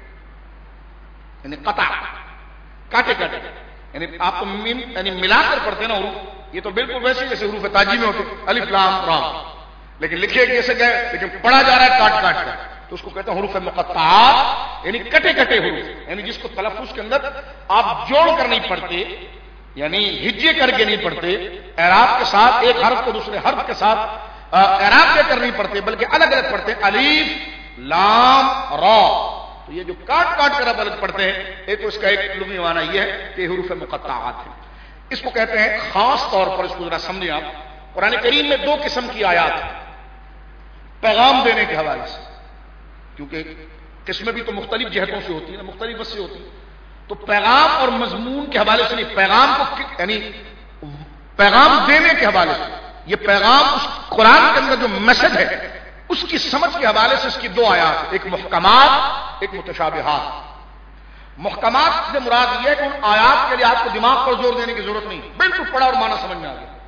یعنی قطع، کاٹے کاٹے، یعنی آپ کو یعنی ملا کر پڑھتے ہیں نا حروف، یہ تو بالکل ویسے جیسے حروف تاجی میں ہوتے الف لام را، لیکن لکھے کیسے گئے، لیکن پڑھا جا رہا ہے کاٹ کاٹ کر، تو اس کو کہتے ہیں حروف مقطعات، یعنی کٹے کٹے حروف، یعنی جس کو تلفظ کے اندر آپ جوڑ کر نہیں پڑھتے، یعنی ہجے کر کے نہیں پڑھتے، اعراب کے ساتھ ایک حرف کو دوسرے حرف کے ساتھ اعراب دے کر نہیں پڑھتے، بلکہ الگ الگ پڑھتے ہیں، الف لام را۔ تو یہ جو کاٹ کاٹ کر آپ الگ پڑھتے ہیں، ایک تو اس کا ایک لغوی معنی یہ ہے کہ حروف مقطعات ہیں۔ اس کو کہتے ہیں خاص طور پر، اس کو ذرا سمجھیں آپ، قرآن کریم میں دو قسم کی آیات ہیں پیغام دینے کے حوالے سے، کیونکہ قسمیں بھی تو مختلف جہتوں سے ہوتی ہیں، مختلف وجہ سے ہوتی ہیں، تو پیغام اور مضمون کے حوالے سے نہیں، پیغام کو یعنی پیغام دینے کے حوالے سے، یہ پیغام اس قرآن کے اندر جو میسج ہے اس کی سمجھ کے حوالے سے اس کی دو آیات، ایک محکمات، ایک متشابہات۔ محکمات سے مراد یہ ہے کہ ان آیات کے لیے آپ کو دماغ پر زور دینے کی ضرورت نہیں، بالکل پڑھا اور معنی سمجھ میں آ گیا،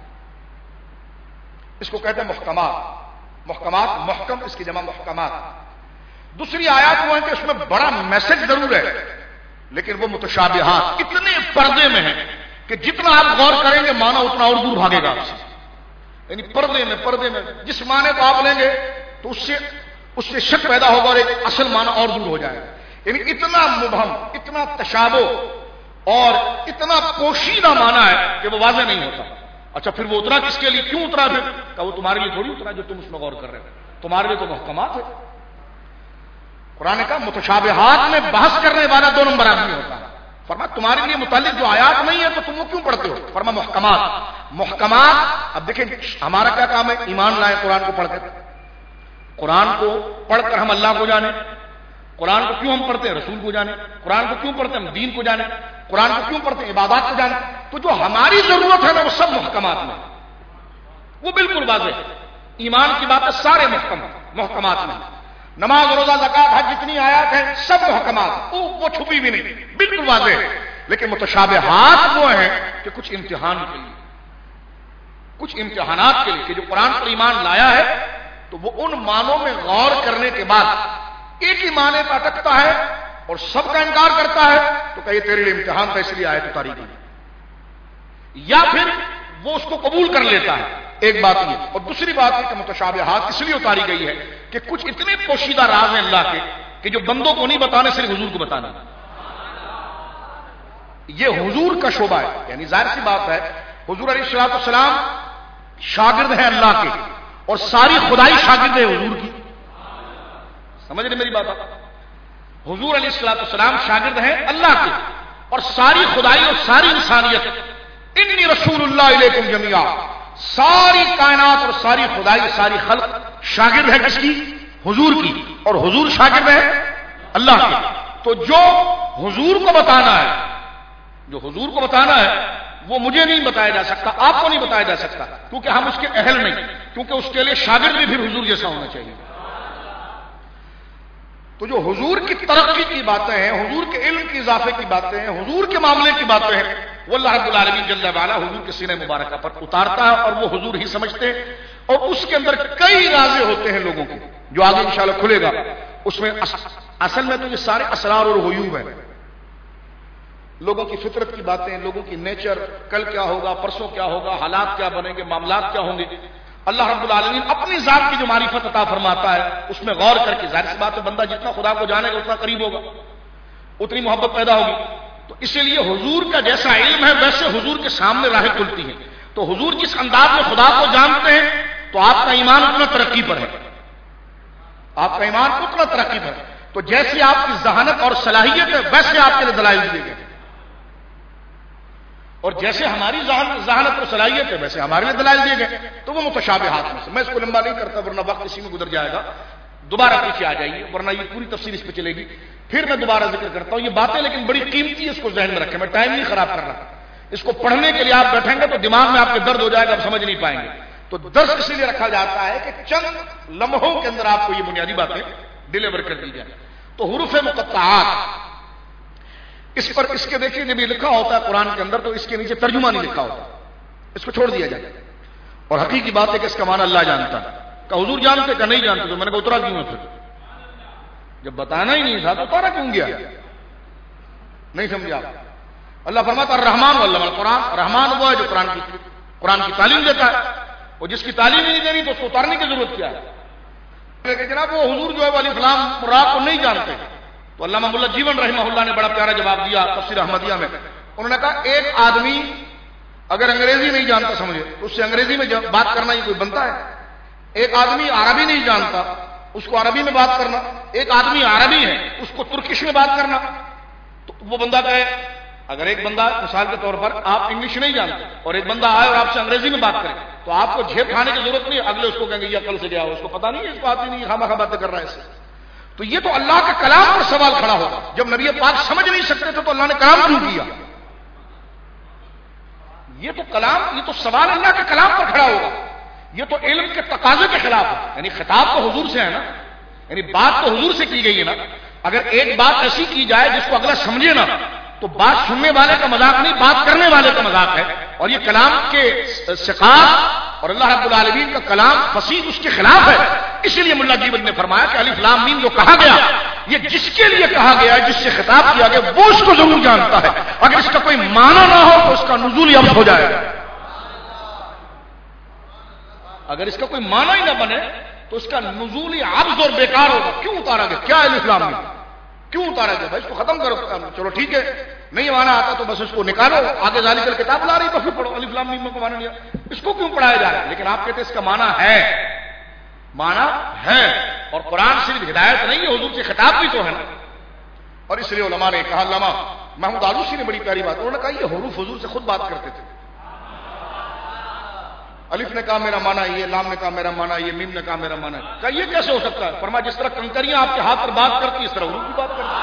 اس کو کہتے ہیں محکمات۔ محکمات، محکم اس کی جمع محکمات۔ دوسری آیات وہ ہیں کہ اس میں بڑا میسج ضرور ہے لیکن وہ متشابہات اتنے پردے میں ہیں کہ جتنا آپ غور کریں گے معنی اتنا اور دور بھاگے گا آپ سے، یعنی پردے میں پردے میں جس معنی کو آپ لیں گے تو اس سے اس سے شک پیدا ہوگا اور ایک اصل معنی اور دور ہو جائے گا، یعنی اتنا مبہم، اتنا تشابہ اور اتنا پوشیدہ معنی ہے کہ وہ واضح نہیں ہوتا۔ اچھا پھر وہ اترا کس کے لیے، کیوں اترا؟ پھر کہ وہ تمہارے لیے تھوڑی اترا جو تم اس میں غور کر رہے ہو، تمہارے لیے تو محکمات ہے۔ قرآن کا متشابہات میں بحث کرنے والا دو نمبر آدمی ہوتا ہے، فرما تمہارے لیے متعلق جو آیات نہیں ہے تو تم وہ کیوں پڑھتے ہو، فرما محکمات۔ محکمات، اب دیکھیں ہمارا کیا کام ہے، ایمان لائیں قرآن کو پڑھ کر، قرآن کو پڑھ کر ہم اللہ کو جانیں، قرآن کو کیوں ہم پڑھتے ہیں، رسول کو جانیں، قرآن کو کیوں پڑھتے ہیں، ہم دین کو جانیں، قرآن کو کیوں پڑھتے ہیں، عبادات کو جانیں، تو جو ہماری ضرورت ہے نا وہ سب محکمات میں، وہ بالکل واضح ہے۔ ایمان کی باتیں سارے محکم محکمات میں، نماز روزہ زکات حج جتنی آیات ہیں سب محکمات، وہ چھپی بھی نہیں، بالکل واضح ہے۔ لیکن متشابہات وہ ہیں کہ کچھ امتحان کے لیے، کچھ امتحانات کے لیے، کہ جو قرآن پر ایمان لایا ہے تو وہ ان معنوں میں غور کرنے کے بعد ایک ہی معنی پر اٹکتا ہے اور سب کا انکار کرتا ہے، تو کہ یہ تیرے لیے امتحان تھا اس لیے آیت اتاری گئی، یا پھر وہ اس کو قبول کر لیتا ہے، ایک بات یہ۔ اور دوسری بات یہ کہ متشابہات اس لیے اتاری گئی ہے کہ کچھ اتنے پوشیدہ راز ہیں اللہ کے کہ جو بندوں کو نہیں بتانے، صرف حضور کو بتانا، یہ حضور کا شعبہ ہے۔ یعنی ظاہر سی بات ہے حضور علیہ الصلوۃ والسلام شاگرد ہیں اللہ کے، اور ساری خدائی شاگرد ہے حضور کی، سمجھ رہے میری بات؟ حضور علیہ الصلوۃ والسلام شاگرد ہیں اللہ کے، اور ساری خدائی اور ساری انسانیت، انی رسول اللہ علیکم جمیعا، ساری کائنات اور ساری خدائی ساری خلق شاگرد ہے کس کی؟ حضور کی، اور حضور شاگرد ہے اللہ کے۔ تو جو حضور کو بتانا ہے، جو حضور کو بتانا ہے وہ مجھے نہیں بتایا جا سکتا، آپ کو نہیں بتایا جا سکتا، کیونکہ ہم اس کے اہل نہیں، کیونکہ اس کے لیے شاگرد بھی پھر حضور جیسا ہونا چاہیے۔ تو جو حضور کی ترقی کی باتیں ہیں، حضور کے علم کی اضافے کی باتیں ہیں، حضور کے معاملے کی باتیں ہیں، وہ اللہ رب العالمین جل وعلا حضور کے سینے مبارکہ پر اتارتا ہے، اور وہ حضور ہی سمجھتے ہیں، اور اس کے اندر کئی رازیں ہوتے ہیں لوگوں کے، جو آگے انشاءاللہ کھلے گا۔ اس میں اصل میں تو یہ سارے اسرار اور غیوب ہیں، لوگوں کی فطرت کی باتیں، لوگوں کی نیچر، کل کیا ہوگا، پرسوں کیا ہوگا، حالات کیا بنیں گے، معاملات کیا ہوں گے، اللہ رب العالمین اپنی ذات کی جو معرفت عطا فرماتا ہے اس میں غور کر کے، ظاہر سی بات ہے بندہ جتنا خدا کو جانے گا اتنا قریب ہوگا، اتنی محبت پیدا ہوگی۔ تو اسی لیے حضور کا جیسا علم ہے ویسے حضور کے سامنے راہیں کھلتی ہیں، تو حضور جس انداز میں خدا کو جانتے ہیں تو آپ کا ایمان اتنا ترقی پر ہے، آپ کا ایمان اتنا ترقی پر ہے۔ تو جیسی آپ کی ذہانت اور صلاحیت ہے ویسے آپ کے لیے دلائل دیے گئے، اور جیسے ہماری ذہانت اور صلاحیت ہے ویسے ہمارے لیے دلائل دیے گئے، تو وہ متشابہات میں سے۔ میں اس کو لمبا نہیں کرتا ورنہ وقت اسی میں گزر جائے گا، دوبارہ پیچھے آ جائیے ورنہ یہ پوری تفصیل اس پہ چلے گی۔ پھر میں دوبارہ ذکر کرتا ہوں یہ باتیں، لیکن بڑی قیمتی ہے، اس کو ذہن میں رکھیں، میں ٹائم نہیں خراب کر رہا۔ اس کو پڑھنے کے لیے آپ بیٹھیں گے تو دماغ میں آپ کے درد ہو جائے گا، آپ سمجھ نہیں پائیں گے۔ تو درس اس لیے رکھا جاتا ہے کہ چند لمحوں کے اندر آپ کو یہ بنیادی باتیں ڈیلیور کر دی جائیں۔ تو حروف مقطعات، اس پر اس کے دیکھیے جب یہ لکھا ہوتا ہے قرآن کے اندر تو اس کے نیچے ترجمہ نہیں لکھا ہوتا، اس کو چھوڑ دیا جاتا ہے، اور حقیقی بات ہے کہ اس کا معنی اللہ جانتا ہے۔ کہ حضور جانتے کہ نہیں جانتے؟ تو میں نے کہا اترا کیوں ہے؟ پھر جب بتانا ہی نہیں تھا تو اتارا کیوں گیا؟ نہیں سمجھا آپ؟ اللہ فرماتا الرحمن علم القرآن، رحمان وہ ہے جو قرآن کی قرآن کی تعلیم دیتا ہے، اور جس کی تعلیم ہی نہیں دینی تو اس کو اتارنے کی ضرورت کیا ہے؟ کہ جناب وہ حضور جو ہے الف لام را کو نہیں جانتے، تو علامہ مولا جیون رحمہ اللہ نے بڑا پیارا جواب دیا تفسیر احمدیہ میں۔ انہوں نے کہا ایک آدمی اگر انگریزی نہیں جانتا سمجھے تو اس سے انگریزی میں بات کرنا یہ کوئی بنتا ہے؟ ایک آدمی عربی نہیں جانتا اس کو عربی میں بات کرنا، ایک آدمی عربی ہے اس کو ترکش میں بات کرنا، تو وہ بندہ کہے اگر ایک بندہ مثال کے طور پر آپ انگلش نہیں جانتے اور ایک بندہ آئے اور آپ سے انگریزی میں بات کرے تو آپ کو جھیپ کھانے کی ضرورت نہیں، اگلے اس کو کہیں گے یہ کل سے گیا ہو، اس کو پتا نہیں ہے، اس کو آتی نہیں، خامہ خواہ باتیں کر رہا ہے اس سے۔ تو یہ تو اللہ کے کلام پر سوال کھڑا ہوگا، جب نبی پاک سمجھ نہیں سکتے تھے تو اللہ نے کلام کیوں کیا؟ یہ تو کلام، یہ تو سوال اللہ کے کلام پر کھڑا ہوگا، یہ تو علم کے تقاضے کے خلاف ہے، یعنی خطاب تو حضور سے ہے نا، یعنی بات تو حضور سے کی گئی ہے نا۔ اگر ایک بات ایسی کی جائے جس کو اگلا سمجھے نا تو بات سننے والے کا مذاق نہیں، بات کرنے والے کا مذاق ہے، اور یہ کلام کے ثقات اور اللہ رب العالمین کا کلام فصیح اس کے خلاف ہے۔ اسی لیے ملا جیون نے فرمایا کہ الف لام میم جو کہا گیا یہ جس کے لیے کہا گیا جس سے خطاب کیا گیا وہ اس کو ضرور جانتا ہے، اگر اس کا کوئی معنی نہ ہو تو اس کا نزول یمس ہو جائے گا، اگر اس کا کوئی معنی ہی نہ بنے تو اس کا نزول عبث اور بیکار ہوگا۔ کیوں اتارا گیا؟ کیا الف لام میم کیوں اتارا گیا؟ بھائی اس کو ختم کرو، چلو ٹھیک ہے نہیں معنی آتا تو بس اس کو نکالو، آگے ذالک الکتاب لا رہی تو پھر پڑھو، الف لام میم کو معنی لیا، اس کو کیوں پڑھایا جا رہا ہے؟ لیکن آپ کہتے ہیں اس کا معنی ہے، معنی ہے، اور قرآن صرف ہدایت نہیں ہے، حضور سے خطاب بھی تو ہے نا۔ اور اس لیے علماء نے کہا، علامہ محمود آلوسی نے بڑی پیاری بات، انہوں نے کہا یہ حروف حضور سے خود بات کرتے تھے۔ الف نے کہا میرا معنی یہ، لام نے کہا میرا معنی یہ، میم نے کہا میرا معنی ہے۔ کہا یہ کیسے ہو سکتا ہے؟ فرمایا جس طرح کنکریاں آپ کے ہاتھ پر بات کرتی اس طرح حروف کی بات کرتی۔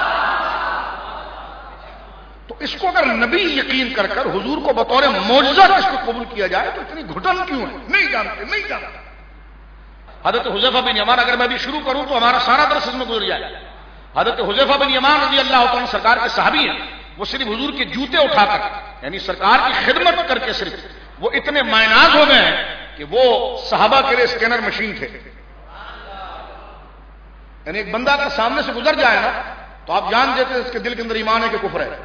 تو اس کو اگر نبی یقین کر کر حضور کو بطور معجزہ اس کو قبول کیا جائے تو اتنی گھٹن کیوں ہے؟ نہیں جانتے نہیں جانتے۔ حضرت حذیفہ بن یمان، اگر میں بھی شروع کروں تو ہمارا سارا درس اس میں گزر جائے۔ حضرت حذیفہ بن یمان رضی اللہ عنہ سرکار کے صحابی ہیں، وہ صرف حضور کے جوتے اٹھا کر یعنی سرکار کی خدمت کر کے صرف وہ اتنے مائناز ہو گئے ہیں کہ وہ صحابہ کے لیے اسکینر مشین تھے۔ یعنی ایک بندہ کا سامنے سے گزر جائے نا تو آپ جان دیتے اس کے دل کے اندر ایمان ہے کہ کفر ہے۔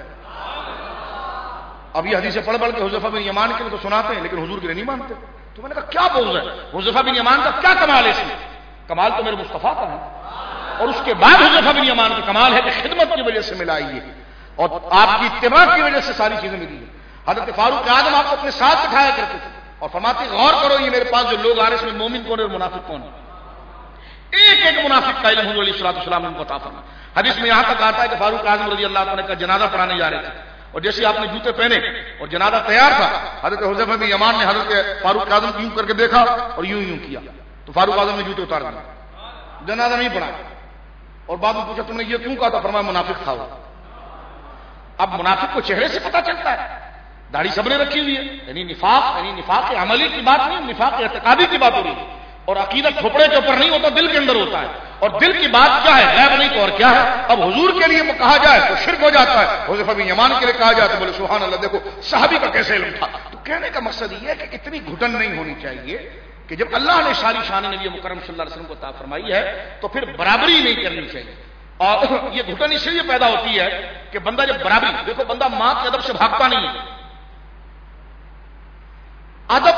اب یہ حدیثیں پڑھ پڑھ کے حذیفہ بن یمان کے لیے تو سناتے ہیں لیکن حضور کے لیے نہیں مانتے۔ تو میں نے کہا کیا بغض ہے؟ حذیفہ بن یمان کا کیا کمال ہے اس میں؟ کمال تو میرے مصطفیٰ کا ہے، اور اس کے بعد حذیفہ بن یمان کا کمال ہے کہ خدمت کی وجہ سے ملا یہ، اور آپ کی اتباع کی وجہ سے ساری چیزیں ملی ہیں۔ حضرت فاروق اعظم آپ کو اپنے ساتھ بٹھایا کرتے تھے اور فرماتے غور کرو یہ میرے پاس جو لوگ آ رہے ہیں اس میں مومن کون ہے اور منافق کون ہے؟ ایک ایک منافق کا علم حضور علیہ الصلوۃ والسلام نے بتا فرمایا۔ حدیث میں یہاں تک آتا ہے کہ فاروق اعظم رضی اللہ عنہ کا جنازہ پڑھانے جا رہے تھے، اور جیسے آپ نے جوتے پہنے اور جنازہ تیار تھا، حضرت حذیفہ بن یمان نے حضرت فاروق اعظم کو یوں کر کے دیکھا اور یوں یوں کیا، تو فاروق اعظم نے جوتے اتار دیے، جنازہ نہیں پڑھا، اور بعد میں پوچھا تم نے یہ کیوں کہا؟ تو فرمایا منافق تھا وہ۔ اب منافق کو چہرے سے پتہ چلتا ہے، داڑھی سب نے رکھی ہوئی ہے، یعنی نفاق یعنی نفاق عملی کی بات نہیں، نفاق اعتقادی کی بات ہو رہی ہے، اور عقیدہ کھوپڑے کے اوپر نہیں ہوتا، دل کے اندر ہوتا ہے، اور دل کی بات کیا ہے؟ غیب نہیں تو اور کیا ہے؟ اب حضور کے لیے کہا جائے تو شرک ہو جاتا ہے، حذیفہ بن یمان کے لیے کہا جائے تو بولے سبحان اللہ، دیکھو صحابی کا کیسے علم تھا۔ تو کہنے کا مقصد یہ ہے کہ اتنی گھٹن نہیں ہونی چاہیے کہ جب اللہ نے ساری شان نبی مکرم صلی اللہ علیہ وسلم کو عطا فرمائی ہے تو پھر برابری نہیں کرنی چاہیے، اور یہ گھٹن اس لیے پیدا ہوتی ہے کہ بندہ جب برابری، دیکھو بندہ ماں کے ادب سے بھاگتا نہیں ہے، ادب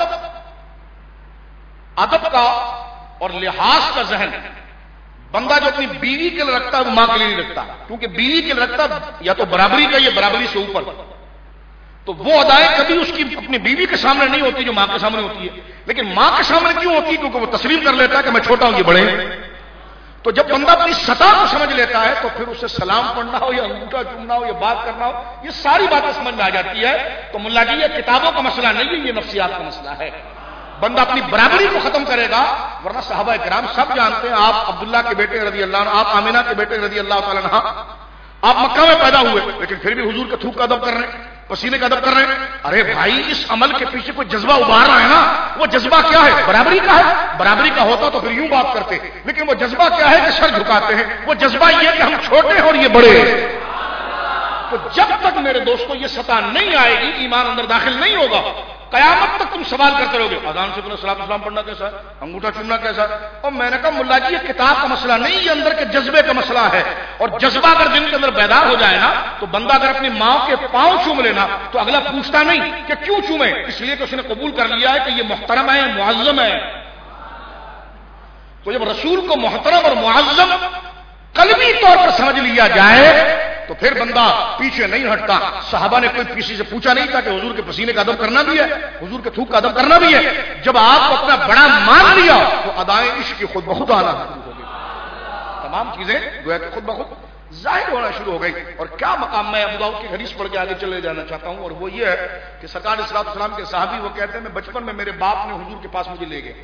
ادب کا اور لحاظ کا ذہن بندہ جو اپنی بیوی کے لیے رکھتا ہے وہ ماں کے لیے نہیں رکھتا، کیونکہ بیوی کے لیے رکھتا یا تو برابری کا یا برابری سے اوپر، تو وہ ادائیں کبھی اس کی اپنی بیوی کے سامنے نہیں ہوتی جو ماں کے سامنے ہوتی ہے، لیکن ماں کے سامنے کیوں ہوتی ہے؟ کیونکہ وہ تسلیم کر لیتا ہے کہ میں چھوٹا ہوں یہ بڑے ہیں۔ تو تو جب بندہ اپنی سطح کو سمجھ لیتا ہے تو پھر اسے سلام پڑھنا ہو یا انگوٹھا چومنا ہو یا بات کرنا ہو، یہ ساری باتیں سمجھ میں آ جاتی ہے. تو ملا جی یہ کتابوں کا مسئلہ نہیں ہے، یہ نفسیات کا مسئلہ ہے. بندہ اپنی برابری کو ختم کرے گا، ورنہ صحابہ کرام سب جانتے ہیں. آپ عبداللہ کے بیٹے رضی اللہ عنہ، آپ آمینہ کے بیٹے رضی اللہ تعالیٰ عنہ، آپ مکہ میں پیدا ہوئے لیکن پھر بھی حضور کے تھوک کا ادب کر رہے ہیں، پسینے کا ادب کر رہے ہیں. ارے بھائی اس عمل کے پیچھے کوئی جذبہ ابھار رہا ہے نا، وہ جذبہ کیا ہے؟ برابری کا ہے. برابری کا ہوتا تو پھر یوں بات کرتے، لیکن وہ جذبہ کیا ہے کہ سر جھکاتے ہیں. وہ جذبہ یہ کہ ہم چھوٹے ہیں اور یہ بڑے ہیں. تو جب تک میرے دوستوں یہ سطح نہیں آئے گی، ایمان اندر داخل نہیں ہوگا، قیامت تک تم سوال کرتے رہو گے اذان سے پہلے صلاۃ السلام پڑھنا کیسا ہے، انگوٹھا چومنا کیسا ہے. اور میں نے کہا ملا جی یہ کتاب کا مسئلہ نہیں، یہ اندر کے جذبے کا مسئلہ ہے. اور جذبہ اگر دل کے اندر بیدار ہو جائے نا تو بندہ اگر اپنی ماں کے پاؤں چوم لینا تو اگلا پوچھتا نہیں کہ کیوں چومے، اس لیے کہ اس نے قبول کر لیا ہے کہ یہ محترم ہے، معظم ہے. تو جب رسول کو محترم اور معظم قلبی طور پر سمجھ لیا جائے تو پھر بندہ پیچھے نہیں ہٹتا. صحابہ نے کوئی کسی سے پوچھا نہیں تھا کہ حضور کے پسینے کا ادب کرنا بھی ہے، حضور کے تھوک کا ادب کرنا بھی ہے. جب آپ کو اپنا بڑا مان لیا تو ادائیں عشق کی خود بخود آنا شروع ہو گئی. تمام چیزیں گویا کہ خود بخود ظاہر ہونا شروع ہو گئی. اور کیا مقام میں ابو داؤد کی حدیث پڑھ کے آگے چلے جانا چاہتا ہوں، اور وہ یہ ہے کہ سرکار علیہ الصلوۃ والسلام کے صحابی وہ کہتے ہیں میں بچپن میں میرے باپ نے حضور کے پاس مجھے لے گئے.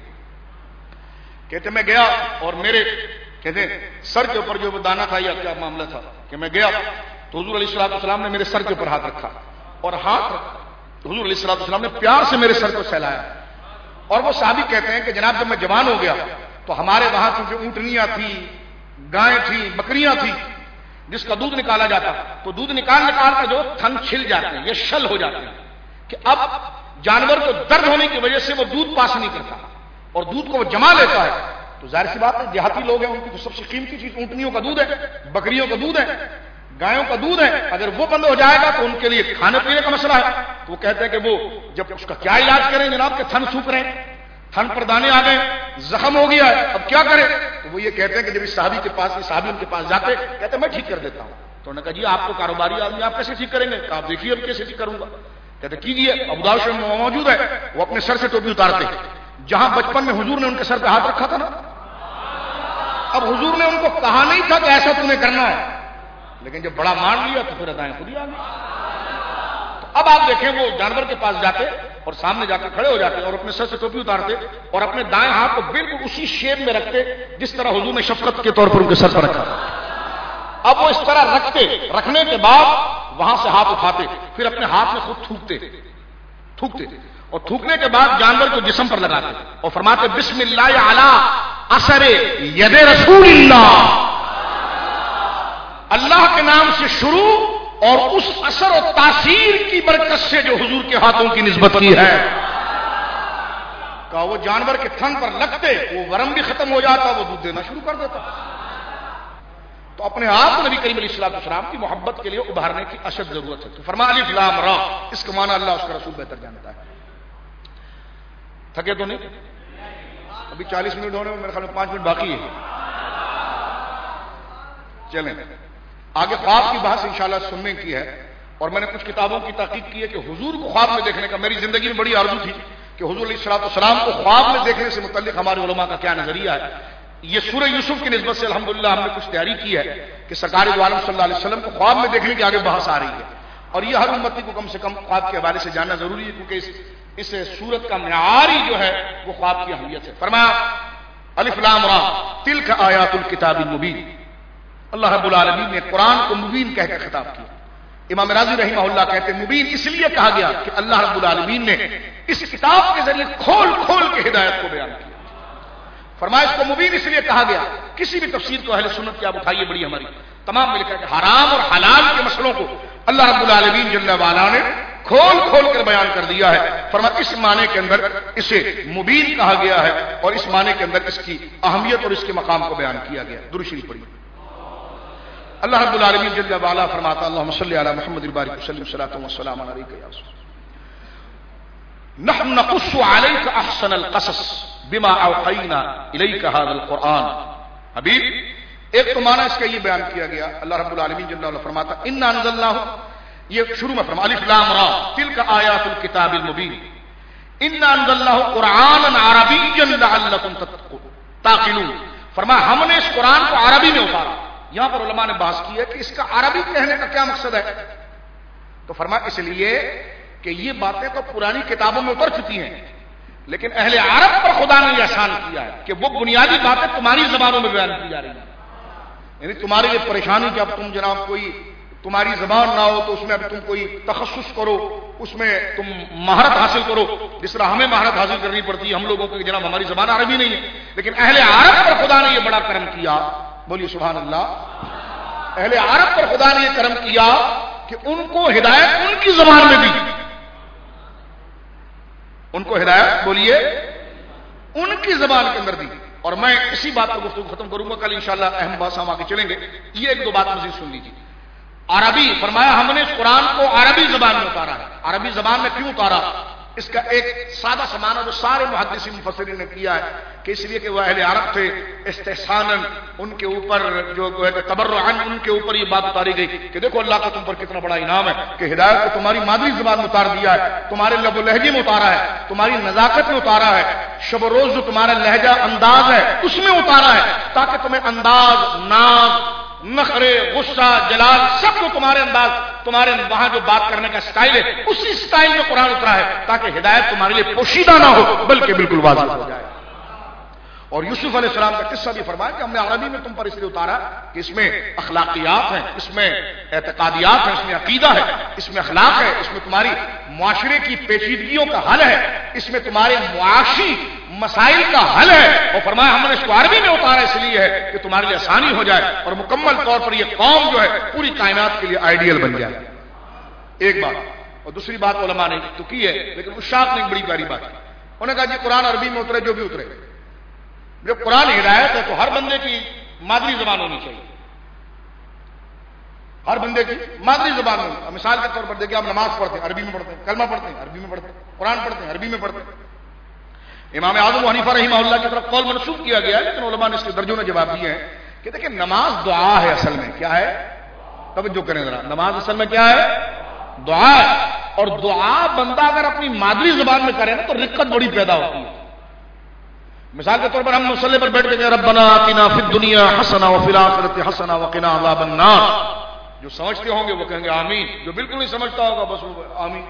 کہتے میں گیا اور میرے کہتے سر کے اوپر جو دانا تھا یا کیا معاملہ تھا کہ میں گیا تو حضور علیہ الصلوۃ والسلام نے میرے سر کے اوپر ہاتھ رکھا اور ہاتھ حضور علیہ الصلوۃ والسلام نے پیار سے میرے سر کو سہلایا. اور وہ صحابی کہتے ہیں کہ جناب جب میں جوان ہو گیا تو ہمارے وہاں کیونکہ اونٹنیاں تھیں، گائیں تھیں، بکریاں تھیں جس کا دودھ نکالا جاتا، تو دودھ نکال نکال کر جو تھن چھل جاتے ہیں، یہ شل ہو جاتے ہیں کہ اب جانور کو درد ہونے کی وجہ سے وہ دودھ پاس نہیں کرتا اور دودھ کو وہ جما لیتا ہے. تو ظاہر سی بات ہے دیہاتی لوگ ہیں، ان کی تو سب سے قیمتی چیز اونٹنیوں کا دودھ ہے، بکریوں کا دودھ ہے، گایوں کا دودھ ہے. اگر وہ بند ہو جائے گا تو ان کے لیے کھانے پینے کا مسئلہ ہے. تو وہ کہتے ہیں کہ وہ جب اس کا کیا علاج کریں جناب کہ تھن سوکھ رہے ہیں، تھن پر دانے آ گئے، زخم ہو گیا ہے، اب کیا کریں؟ تو وہ یہ کہتے ہیں کہ جب اس صحابی کے پاس صحابی ان کے پاس جاتے کہتے ہیں میں ٹھیک کر دیتا ہوں. تو انہوں نے کہا جی آپ تو کاروباری آدمی، آپ کیسے ٹھیک کریں گے؟ آپ دیکھیے اب کیسے ٹھیک کروں گا. کہتے کیجیے. ابو داؤد شریف میں موجود ہے، وہ اپنے سر سے ٹوپی اتارتے جہاں بچپن میں حضور نے ان کے سر پہ ہاتھ رکھا تھا نا. اب حضور نے ان کو کہا نہیں تھا کہ ایسا تمہیں کرنا ہے، لیکن جب بڑا مان لیا تو پھر ادائیں خود ہی آ گئی. تو اب آپ دیکھیں وہ جانور کے پاس جاتے اور سامنے جا کے کھڑے ہو جاتے اور اپنے سر سے ٹوپی اتارتے اور اپنے دائیں ہاتھ کو بالکل اسی شیپ میں رکھتے جس طرح حضور نے شفقت کے طور پر ان کے سر پر رکھا. اب وہ اس طرح رکھتے، رکھنے کے بعد وہاں سے ہاتھ اٹھاتے، پھر اپنے ہاتھ میں خود تھوکتے تھوکتے اور تھوکنے کے بعد جانور کو جسم پر لگاتے اور فرماتے بسم اللہ علی اثر ید رسول اللہ، اللہ کے نام سے شروع اور اس اثر و تاثیر کی برکت سے جو حضور کے ہاتھوں کی نسبت کی ہے. کہ وہ جانور کے تھن پر لگتے، وہ ورم بھی ختم ہو جاتا، وہ دودھ دینا شروع کر دیتا. تو اپنے آپ نبی کریم علیہ الصلوۃ والسلام کی محبت کے لیے ابھارنے کی اشد ضرورت ہے. تو فرما الف لام را، اس کا معنی اللہ اس کا رسول بہتر جانتا ہے. تھکے تو نہیں؟ ابھی چالیس منٹ ہونے میں میرے خیال میں پانچ منٹ باقی ہے. چلیں آگے خواب کی بحث انشاءاللہ سننے کی ہے. اور میں نے کچھ کتابوں کی تحقیق کی ہے کہ حضور کو خواب میں دیکھنے کا میری زندگی میں بڑی آرزو تھی کہ حضور علیہ الصلوۃ والسلام کو خواب میں دیکھنے سے متعلق ہمارے علماء کا کیا نظریہ ہے. یہ سورہ یوسف کی نسبت سے الحمدللہ ہم نے کچھ تیاری کی ہے کہ سرکار دو عالم صلی اللہ علیہ وسلم کو خواب میں دیکھنے کی آگے بحث آ رہی ہے. اور یہ ہر امتی کو کم سے کم خواب کے حوالے سے جاننا ضروری ہے کیونکہ اس اس سورت کا معیار ہی جو ہے وہ خواب کی اہمیت ہے. فرمایا الف لام را تلک آیات الکتاب المبین. اللہ رب العالمین نے قرآن کو مبین کہہ کر خطاب کیا. امام راضی رحمہ اللہ کہتے ہیں مبین اس لیے کہا گیا کہ اللہ رب العالمین نے اس کتاب کے ذریعے کھول کھول کے ہدایت کو بیان کیا. فرمایا اس کو مبین اس لیے کہا گیا. کسی بھی تفسیر کو اہل سنت کی آپ اٹھائیے بڑی ہماری تمام میں لکھا کہ حرام اور حلال کے مسئلوں کو اللہ رب العالمین جل وعلا نے کھول کھول کر بیان کر دیا ہے. فرمایا اس معنی کے اندر اسے مبین کہا گیا ہے اور اس معنی کے اندر اس کی اہمیت اور اس کے مقام کو بیان کیا گیا. درود شریف پڑھیے. اللہ رب العالمین جل وعلا فرماتا اللهم صل علی محمد وبارک وسلم صلاۃ و سلام علیک یا رسول نحن نقص علیک احسن القصص بما اوحینا الیک هذا القرآن. حبیب ایک تو معنی اس کا یہ بیان کیا گیا. اللہ رب العالمین جل وعلا فرماتا انا انزلناه، یہ شروع میں فرمایا الف لام را تلک آیات الکتاب المبین انا انزلناه قرآنا عربیا لعلکم تعقلون. فرمایا ہم نے اس قرآن کو عربی میں اتارا. یہاں پر علماء نے بحث کی ہے کہ اس کا عربی کہنے کا کیا مقصد ہے. تو فرمایا اس لیے کہ یہ باتیں تو پرانی کتابوں میں اتر چکی ہیں، لیکن اہل عرب پر خدا نے یہ آسان کیا ہے کہ وہ بنیادی باتیں تمہاری زبانوں میں بیان کی جا رہی ہیں. یعنی تمہاری یہ پریشانی کہ اب تم جناب کوئی تمہاری زبان نہ ہو تو اس میں اب تم کوئی تخصص کرو، اس میں تم مہارت حاصل کرو، جس طرح ہمیں مہارت حاصل کرنی پڑتی ہے ہم لوگوں کو کہ جناب ہماری زبان عربی نہیں ہے. لیکن اہل عرب پر خدا نے یہ بڑا کرم کیا. بولیے سبحان اللہ. اہل عرب پر خدا نے یہ کرم کیا کہ ان کو ہدایت ان کی زبان میں دی. ان کو ہدایت بولیے ان کی زبان کے اندر دی. اور میں اسی بات کو گفتگو ختم کروں گا، کل انشاءاللہ اہم بات ہم آگے چلیں گے. یہ ایک دو بات مزید سن لیجیے. عربی فرمایا ہم نے اس قرآن کو عربی زبان میں اتارا ہے. عربی زبان میں کیوں اتارا؟ اس کا ایک سادہ سا معنی جو سارے محدثین مفسرین نے کیا ہے کہ اس لیے کہ وہ اہل عرب تھے، استحساناً ان کے اوپر جو تبرعاً ان کے اوپر یہ بات اتاری گئی کہ دیکھو اللہ کا تم پر کتنا بڑا انعام ہے کہ ہدایت کو تمہاری مادری زبان میں اتار دیا ہے، تمہارے لب و لہجے میں اتارا ہے، تمہاری نزاکت میں اتارا ہے، شب و روز جو تمہارا لہجہ انداز ہے اس میں اتارا ہے، تاکہ تمہیں انداز، ناز، نخرے، غصہ، جلال سب کو تمہارے انداز، تمہارے وہاں جو بات کرنے کا سٹائل ہے اسی سٹائل میں قرآن اترا ہے، تاکہ ہدایت تمہارے لیے پوشیدہ نہ ہو بلکہ بالکل واضح ہو جائے. اور یوسف علیہ السلام کا قصہ بھی فرمایا کہ ہم نے عربی میں تم پر اس لیے اتارا کہ اس میں اخلاقیات ہیں، اس میں اعتقادیات ہیں، اس میں عقیدہ ہے، اس میں اخلاق ہے، اس میں تمہاری معاشرے کی پیچیدگیوں کا حل ہے، اس میں تمہارے معاشی مسائل کا حل ہے. اور فرمایا ہم نے اس کو عربی میں اتارا اس لیے ہے کہ تمہارے لیے آسانی ہو جائے اور مکمل طور پر یہ قوم جو ہے پوری کائنات کے لیے آئیڈیل بن جائے. ایک بات. اور دوسری بات علماء نے تو کی ہے لیکن اشاق نے ایک بڑی پیاری بات کی. انہوں نے کہا جی قرآن عربی میں اترے جو بھی اترے، جو قرآن ہدایت ہے تو ہر بندے کی مادری زبان ہونی چاہیے. ہر بندے کی مادری زبان ہونی. مثال کے طور پر دیکھیں آپ نماز پڑھتے ہیں عربی میں پڑھتے ہیں، کلمہ پڑھتے ہیں عربی میں پڑھتے ہیں، قرآن پڑھتے ہیں عربی میں پڑھتے ہیں. امام اعظم حنیفہ رحمہ اللہ کی طرف قول منسوخ کیا گیا ہے، لیکن علماء نے اس کے درجوں میں جواب دیے ہیں کہ دیکھیں نماز دعا ہے. اصل میں کیا ہے؟ توجہ کریں ذرا. نماز اصل میں کیا ہے؟ دعا ہے. اور دعا بندہ اگر اپنی مادری زبان میں کرے نا تو رقت بڑی پیدا ہوتی ہے. مثال کے طور پر ہم مصلی پر بیٹھ کے کہیں ربنا آتنا فی الدنیا حسنہ وفی الآخرۃ حسنہ وقنا عذاب النار. جو سمجھتے ہوں گے وہ کہیں گے آمین، جو بالکل نہیں سمجھتا ہوگا بس وہ آمین.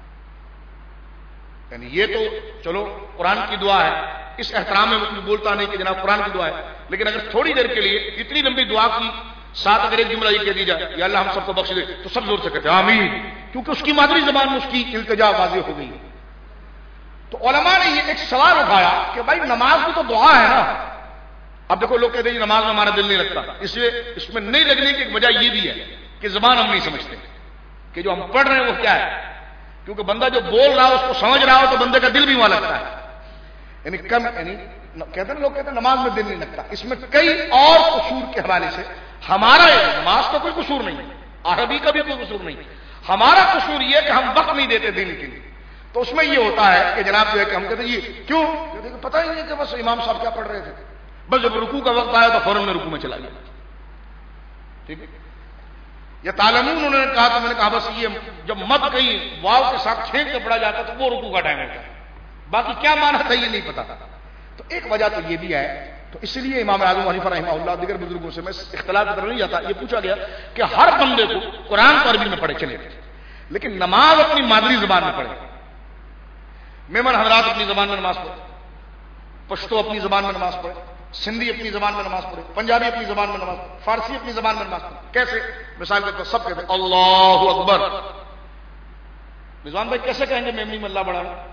یعنی یہ تو چلو قرآن کی دعا ہے، اس احترام میں کوئی بولتا نہیں کہ جناب قرآن کی دعا ہے، لیکن اگر تھوڑی دیر کے لیے اتنی لمبی دعا کی ساتھ اگر ایک جملہ یہ کہہ دی جائے یا اللہ ہم سب کو بخش دے تو سب زور سے کہتے ہیں آمین، کیونکہ اس کی مادری زبان میں اس کی التجا واضح ہو گئی. تو علماء نے یہ ایک سوال اٹھایا کہ بھائی نماز بھی تو دعا ہے نا. اب دیکھو لوگ کہتے ہیں نماز میں ہمارا دل نہیں لگتا، اس لیے اس میں نہیں لگنے کی ایک وجہ یہ بھی ہے کہ زبان ہم نہیں سمجھتے کہ جو ہم پڑھ رہے ہیں وہ کیا ہے. کیونکہ بندہ جو بول رہا ہو اس کو سمجھ رہا ہو تو بندے کا دل بھی وہاں لگتا ہے. یعنی کم یعنی کہتے ہیں لوگ کہتے ہیں نماز میں دل نہیں لگتا. اس میں کئی اور قصور کے حوالے سے ہمارا نماز کا کوئی قصور نہیں، عربی کا بھی کوئی قصور نہیں. ہمارا قصور یہ کہ ہم وقت نہیں دیتے دین کے لیے. تو اس میں یہ ہوتا ہے کہ جناب جو ہے کہ ہم کہتے ہیں یہ کیوں پتہ ہی نہیں کہ بس امام صاحب کیا پڑھ رہے تھے، بس جب رکوع کا وقت آیا تو فوراً میں رکوع میں چلا گیا. ٹھیک ہے. یا تعلمون انہوں نے کہا تو میں نے کہا بس یہ جب مد کہیں واو کے ساتھ کھینچ کے پڑھا جاتا تو وہ رکوع کا ٹائم ہوتا ہے، باقی کیا معنی تھا یہ نہیں پتا. تو ایک وجہ تو یہ بھی ہے. تو اس لیے امام اعظم حنیفہ رحمہ اللہ دیگر بزرگوں سے میں اختلاف کی طرف نہیں جاتا. یہ پوچھا گیا کہ ہر بندے کو قرآن کو عربی میں پڑھے چلے لیکن نماز اپنی مادری زبان میں پڑھے. میمن حضرات اپنی زبان میں نماز پڑھے، پشتو اپنی زبان میں نماز پڑھے، سندھی اپنی زبان میں نماز پڑھے، پنجابی اپنی زبان میں نماز پڑھے، فارسی اپنی زبان میں نماز پڑھے. کیسے؟ مثال کے طور سب کہتے ہیں اللہ اکبر. رضوان بھائی کیسے کہیں گے میمنی میں اللہ بڑا ہے؟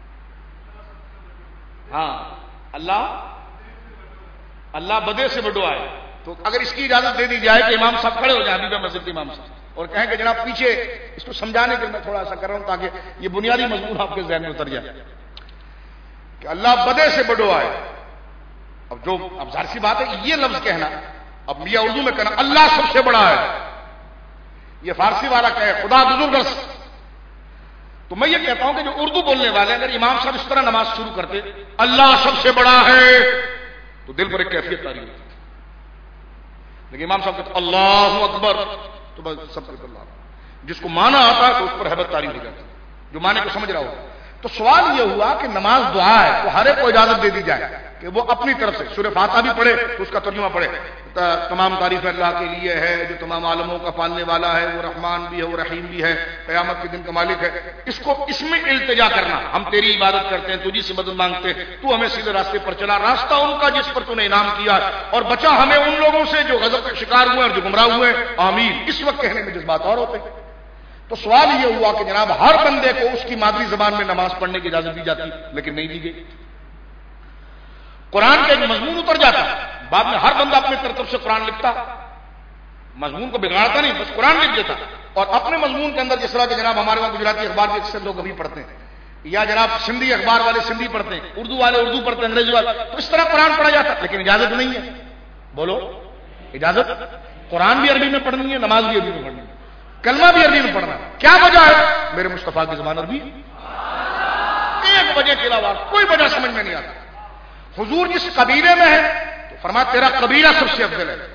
ہاں اللہ اللہ بدے سے بڑو آئے. تو اگر اس کی اجازت دے دی جائے کہ امام صاحب کھڑے ہو جائیں حبیبہ مسجد کے امام صاحب اور کہیں کہ جناب پیچھے اس کو سمجھانے کے لیے میں تھوڑا سا کر رہا ہوں تاکہ یہ بنیادی مضمون آپ کے ذہن میں اتر جائے کہ اللہ بدے سے بڑو آئے. اب جو اب ظاہر سی بات ہے یہ لفظ کہنا، اب میاں اردو میں کہنا اللہ سب سے بڑا ہے، یہ فارسی والا کہے خدا بزرگ. تو میں یہ کہتا ہوں کہ جو اردو بولنے والے اگر امام صاحب اس طرح نماز شروع کرتے اللہ سب سے بڑا ہے تو دل پر ایک کیفیت تاری ہوتی. لیکن امام صاحب کہتے اللہ اکبر تو بس سب کو اللہ، جس کو مانا آتا ہے تو اس پر حیبت تاری ہو جاتی جو مانے کو سمجھ رہا ہو. تو سوال یہ ہوا کہ نماز دعا ہے تو ہر ایک کو اجازت دے دی جائے کہ وہ اپنی طرف سے سورہ فاتحہ بھی پڑھے تو اس کا ترجمہ پڑھے، تمام تعریف اللہ کے لیے ہے جو تمام عالموں کا پالنے والا ہے، وہ رحمان بھی ہے، وہ رحیم بھی ہے، قیامت کے دن کا مالک ہے. اس کو اس میں التجا کرنا، ہم تیری عبادت کرتے ہیں، تجھی سے مدد مانگتے ہیں، تو ہمیں سیدھے راستے پر چلا، راستہ ان کا جس پر تو نے انعام کیا، اور بچا ہمیں ان لوگوں سے جو غضب کا شکار ہوئے اور جو گمراہ ہوئے، آمین. اس وقت کہنے میں جذبات اور ہوتے ہیں. تو سوال یہ ہوا کہ جناب ہر بندے کو اس کی مادری زبان میں نماز پڑھنے کی اجازت دی جاتی، لیکن نہیں دی گئی. قرآن کا ایک مضمون اتر جاتا، بعد میں ہر بندہ اپنے طرف سے قرآن لکھتا، مضمون کو بگاڑتا نہیں، بس قرآن لکھ دیتا، اور اپنے مضمون کے اندر جس طرح کہ جناب ہمارے وہاں گجراتی اخبار بھی اکثر لوگ ابھی پڑھتے ہیں، یا جناب سندھی اخبار والے سندھی پڑھتے ہیں، اردو والے اردو پڑھتے ہیں، انگریزی والے، تو اس طرح قرآن پڑھا جاتا، لیکن اجازت نہیں ہے. بولو اجازت؟ قرآن بھی عربی میں پڑھنی ہے، نماز بھی عربی میں پڑھنی ہے، کلمہ بھی عربی میں پڑھنا ہے. کیا وجہ ہے؟ میرے مصطفیٰ کی زبان عربی ہے. ایک وجہ کے علاوہ کوئی وجہ سمجھ میں نہیں آتا. حضور جس قبیلے میں ہے تو فرمایا تیرا قبیلہ سب سے افضل ہے.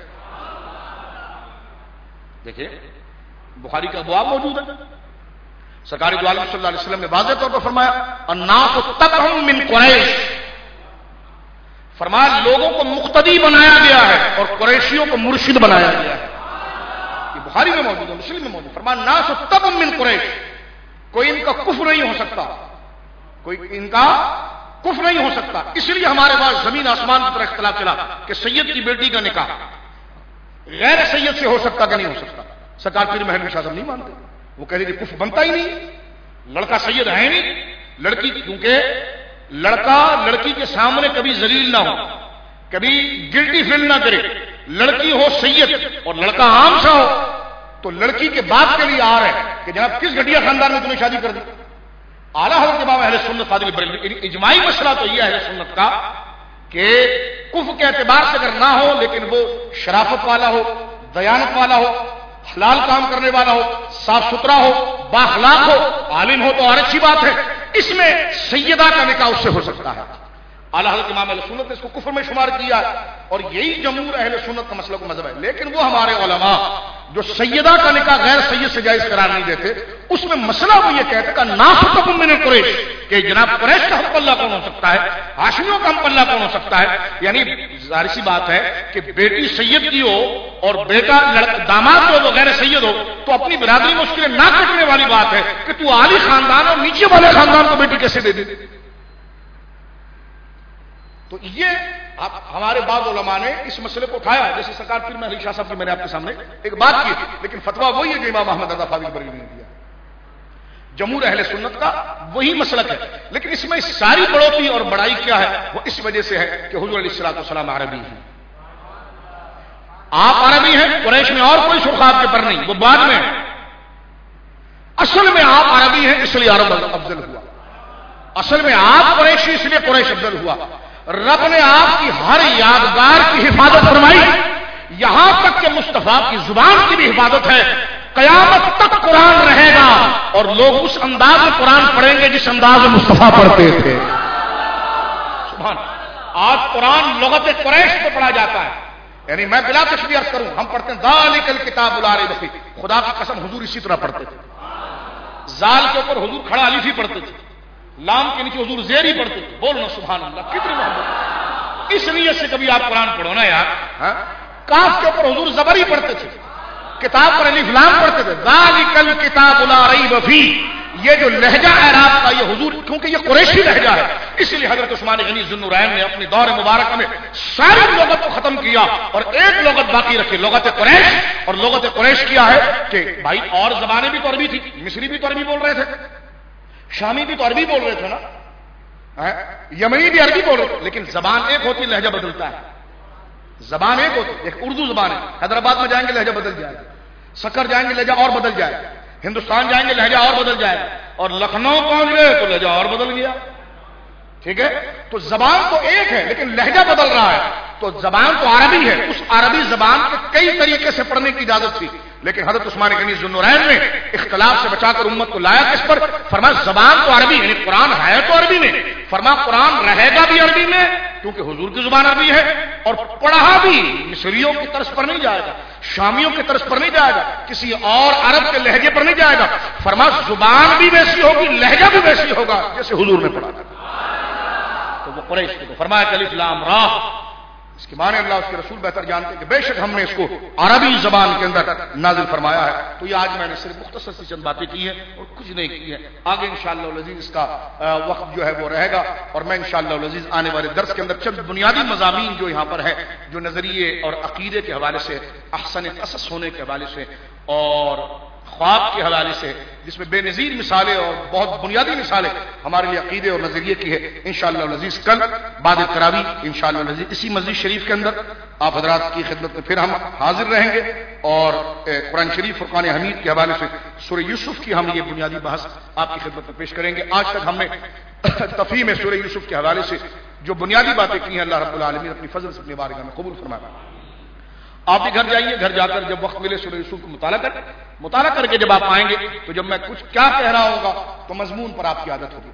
دیکھیے بخاری کا ابواب موجود ہے، سرکار دو عالم صلی اللہ علیہ وسلم نے واضح طور پر فرمایا الناس تبع من قریش، فرمایا لوگوں کو مقتدی بنایا گیا ہے اور قریشیوں کو مرشد بنایا گیا ہے. یہ بخاری میں موجود ہے، مسلم میں موجود. فرمایا الناس تبع من قریش، کوئی ان کا کفر نہیں ہو سکتا، کوئی ان کا کفر نہیں ہو سکتا. اس لیے ہمارے پاس زمین آسمان کی طرح اختلاف چلا کہ سید کی بیٹی کا نکاح غیر سید سے ہو سکتا کہ نہیں ہو سکتا. سرکار پیر محل میں شاہد نہیں مانتے، وہ کہہ رہے کہ کفر بنتا ہی نہیں، لڑکا سید ہے نہیں، لڑکی کیونکہ لڑکا لڑکی کے سامنے کبھی ذلیل نہ ہو، کبھی گلٹی فیل نہ کرے، لڑکی ہو سید اور لڑکا عام سا ہو، تو لڑکی کے باپ کے لیے آ رہا ہے کہ جناب کس گھٹیا خاندان میں تم نے شادی کر دی. اعلیٰ حضرت امام اہل سنت فاضل بریلوی، اجماعی مسئلہ تو یہ ہے اہل سنت کا کہ کفر کے اعتبار سے اگر نہ ہو لیکن وہ شرافت والا ہو، دیانت والا ہو، حلال کام کرنے والا ہو، صاف ستھرا ہو، بااخلاق ہو، عالم ہو تو اور اچھی بات ہے. اس میں سیدہ کا نکاح اس سے ہو سکتا ہے. اعلیٰ حضرت امام اہل سنت نے اس کو کفر میں شمار کیا، اور یہی جمہور اہل سنت کا مسئلہ کو مذہب ہے. لیکن وہ ہمارے علماء جو سیدہ کا نکاح غیر سید سے جائز قرار نہیں دیتے، اس میں مسئلہ وہ یہ کہتے کہ نافتکم من قریش، کہ جناب قریش کا حق پلہ کون ہو سکتا ہے، ہاشمیوں کا حق پلہ کون ہو سکتا ہے. یعنی ظاہر سی بات ہے کہ بیٹی سید کی ہو اور بیٹا داماد جو وہ غیر سید ہو تو اپنی برادری میں اس کے لیے نہ کٹنے والی بات ہے کہ تو عالی خاندان اور نیچے والے خاندان کو بیٹی کیسے دے دے. تو یہ آپ ہمارے بعض علماء نے اس مسئلے کو اٹھایا، جیسے سرکار پیر محل شاہ صاحب کی میں نے آپ کے سامنے ایک بات کی، لیکن فتویٰ وہی ہے جو امام احمد رضا فاضل بریلوی نے دیا. جمہور اہل سنت کا وہی مسلک ہے. لیکن اس میں ساری بڑھوتری اور بڑائی کیا ہے؟ وہ اس وجہ سے ہے کہ حضور علیہ الصلوۃ والسلام عربی ہیں، آپ عربی ہیں، قریش میں اور کوئی سرخ آپ کے پر نہیں، وہ بعد میں. اصل میں آپ عربی ہیں اس لیے عرب افضل ہوا، اصل میں آپ قریشی اس لیے قریش افضل ہوا. رب نے آپ کی ہر یادگار کی حفاظت فرمائی، یہاں تک کہ مصطفیٰ کی زبان کی بھی حفاظت ہے. قیامت تک قرآن رہے گا اور لوگ اس انداز میں قرآن پڑھیں گے جس انداز میں مصطفیٰ پڑھتے تھے. سبحان. آج قرآن لغت قریش میں پڑھا جاتا ہے. یعنی میں بلا تشبیہ عرض کروں، ہم پڑھتے ہیں ذالک الکتاب لا ریب فیہ، خدا کی قسم حضور اسی طرح پڑھتے تھے. زال کے اوپر حضور کھڑا الف ہی پڑھتے تھے، لام کے نیچے حضور زیر ہی پڑھتے تھے. بولنا سبحان اللہ، کتنی محبت. اس نیت سے کبھی آپ قرآن پڑھو نا یار. کاف کے اوپر حضور زبر ہی پڑھتے تھے، کتاب پر الف لام پڑھتے تھے. ذالک الکتاب لا ریب فیہ، یہ جو لہجہ اعراب کا یہ حضور، کیونکہ یہ قریشی لہجہ ہے، اس لیے حضرت عثمان غنی ذو النورین نے اپنی دور مبارکہ میں ساری لغت کو ختم کیا اور ایک لغت باقی رکھی، لغت قریش. اور لغت قریش کیا ہے کہ بھائی اور زبانیں بھی تو عربی تھی، مصری بھی تو عربی بول رہے تھے، شامی بھی تو عربی بول رہے تھے نا، یمنی بھی عربی بول رہے تھے، لیکن زبان ایک ہوتی لہجہ بدلتا ہے. زبان ایک ہوتی، ایک اردو زبان ہے، حیدرآباد میں جائیں گے لہجہ بدل جائے گا، سکر جائیں گے لہجہ اور بدل جائے گا، ہندوستان جائیں گے لہجہ اور بدل جائے گا، اور لکھنؤ پہنچ گئے تو لہجہ اور بدل گیا. ٹھیک ہے، تو زبان تو ایک ہے لیکن لہجہ بدل رہا ہے. تو زبان تو عربی ہے، اس عربی زبان کے کئی طریقے سے پڑھنے کی اجازت تھی، لیکن حضرت عثمان غنی ذو النورین نے اختلاف سے بچا کر امت کو لایا کس پر؟ فرمایا زبان تو عربی، یعنی قرآن ہے تو عربی میں، فرمایا قرآن رہے گا بھی عربی میں کیونکہ حضور کی زبان عربی ہے، اور پڑھا بھی مصریوں کی طرز پر نہیں جائے گا، شامیوں کی طرز پر نہیں جائے گا، کسی اور عرب کے لہجے پر نہیں جائے گا. فرمایا زبان بھی ویسی ہوگی، لہجہ بھی ویسی ہوگا جیسے حضور نے پڑھا تھا. تو وہ قریش کو. فرمایا کہ الف لام را، اس کے معنی اللہ اس کے رسول بہتر جانتے ہیں کہ بے شک ہم نے اس کو عربی زبان کے اندر نازل فرمایا ہے. تو یہ آج میں نے صرف مختصر سی چند باتیں کی ہیں اور کچھ نہیں کی ہیں. آگے انشاءاللہ العزیز اس کا وقت جو ہے وہ رہے گا اور میں انشاءاللہ العزیز آنے والے درس کے اندر چند بنیادی مضامین جو یہاں پر ہے، جو نظریے اور عقیدے کے حوالے سے، احسن قصص ہونے کے حوالے سے اور خواب کے حوالے سے، جس میں بے نظیر مثالیں اور بہت بنیادی مثالیں ہمارے لیے عقیدے اور نظریے کی ہے، انشاءاللہ العزیز کل بعد تراویح انشاءاللہ العزیز اسی مسجد شریف کے اندر آپ حضرات کی خدمت میں پھر ہم حاضر رہیں گے اور قرآن شریف فرقان حمید کے حوالے سے سورہ یوسف کی ہم یہ بنیادی بحث آپ کی خدمت میں پیش کریں گے. آج تک ہم نے تفہیم سورہ یوسف کے حوالے سے جو بنیادی باتیں کی ہیں اللہ رب العالمین اپنی فضل سے اپنی بارگاہ میں قبول فرمائے. آپ بھی گھر جائیے، گھر جا کر جب وقت ملے سورہ یوسف کو مطالعہ کر مطالعہ کر کے جب آپ آئیں گے تو جب میں کچھ کیا کہہ رہا ہوں گا تو مضمون پر آپ کی عادت ہوگی.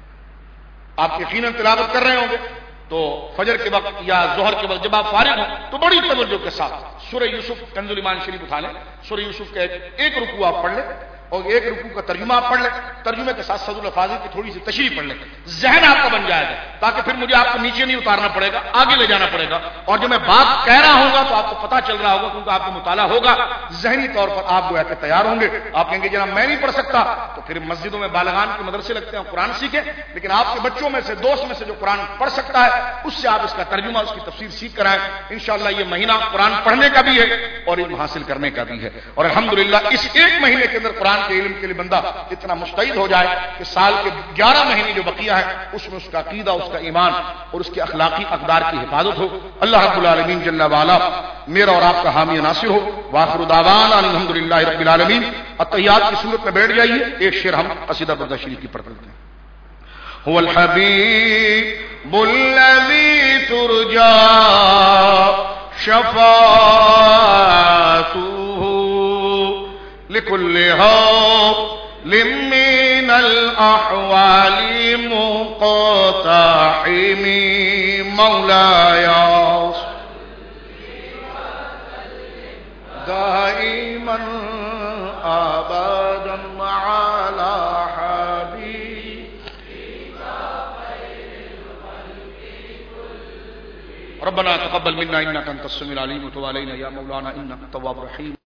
آپ یقیناً تلاوت کر رہے ہوں گے تو فجر کے وقت یا ظہر کے وقت جب آپ فارغ ہوں تو بڑی توجہ کے ساتھ سورہ یوسف کنز الایمان شریف اٹھا لیں، سورہ یوسف کا ایک رکوع آپ پڑھ لیں اور ایک رکوع کا ترجمہ آپ پڑھ لیں، ترجمے کے ساتھ صدر الفاظ کی تھوڑی سی تشریح پڑھ لیں، ذہن آپ کا بن جائے گا تاکہ پھر مجھے آپ کو نیچے نہیں اتارنا پڑے گا، آگے لے جانا پڑے گا. اور جب میں بات کہہ رہا ہوں گا تو آپ کو پتہ چل رہا ہوگا کیونکہ آپ کو مطالعہ ہوگا، ذہنی طور پر آپ گویا کہ تیار ہوں گے. آپ کہیں گے جناب میں نہیں پڑھ سکتا، تو پھر مسجدوں میں بالغان کے مدرسے لگتے ہیں قرآن سیکھیں، لیکن آپ کے بچوں میں سے دوست میں سے جو قرآن پڑھ سکتا ہے اس سے آپ اس کا ترجمہ اس کی تفسیر سیکھ کر آئیں. انشاءاللہ یہ مہینہ قرآن پڑھنے کا بھی ہے اور علم حاصل کرنے کا بھی ہے. اور الحمدللہ اس ایک مہینے کے اندر قرآن کے علم کے لیے بندہ اتنا مستعد ہو جائے کہ سال کے گیارہ مہینے جو بقیہ ہے اس میں اس کا عقیدہ، اس کا ایمان اور اس کے اخلاقی اقدار کی حفاظت ہو. اللہ رب العالمین جل وعلا میرا اور آپ کا حامی ناصر ہو. واخر دعوانا الحمدللہ رب العالمین. التحیات کی صورت میں بیٹھ جائیے، ایک شعر ہم قصیدہ برد شریف کی پڑھ لیتے ہیں. هو الحبیب الذی ترجى شفاعته لكل حول من الأحوال مقتحم مولاي دائما أبدا على حبيبك خير الخلق كلهم. ربنا تقبل منا إنك أنت السميع العليم وتب علينا يا مولانا إنك التواب الرحيم.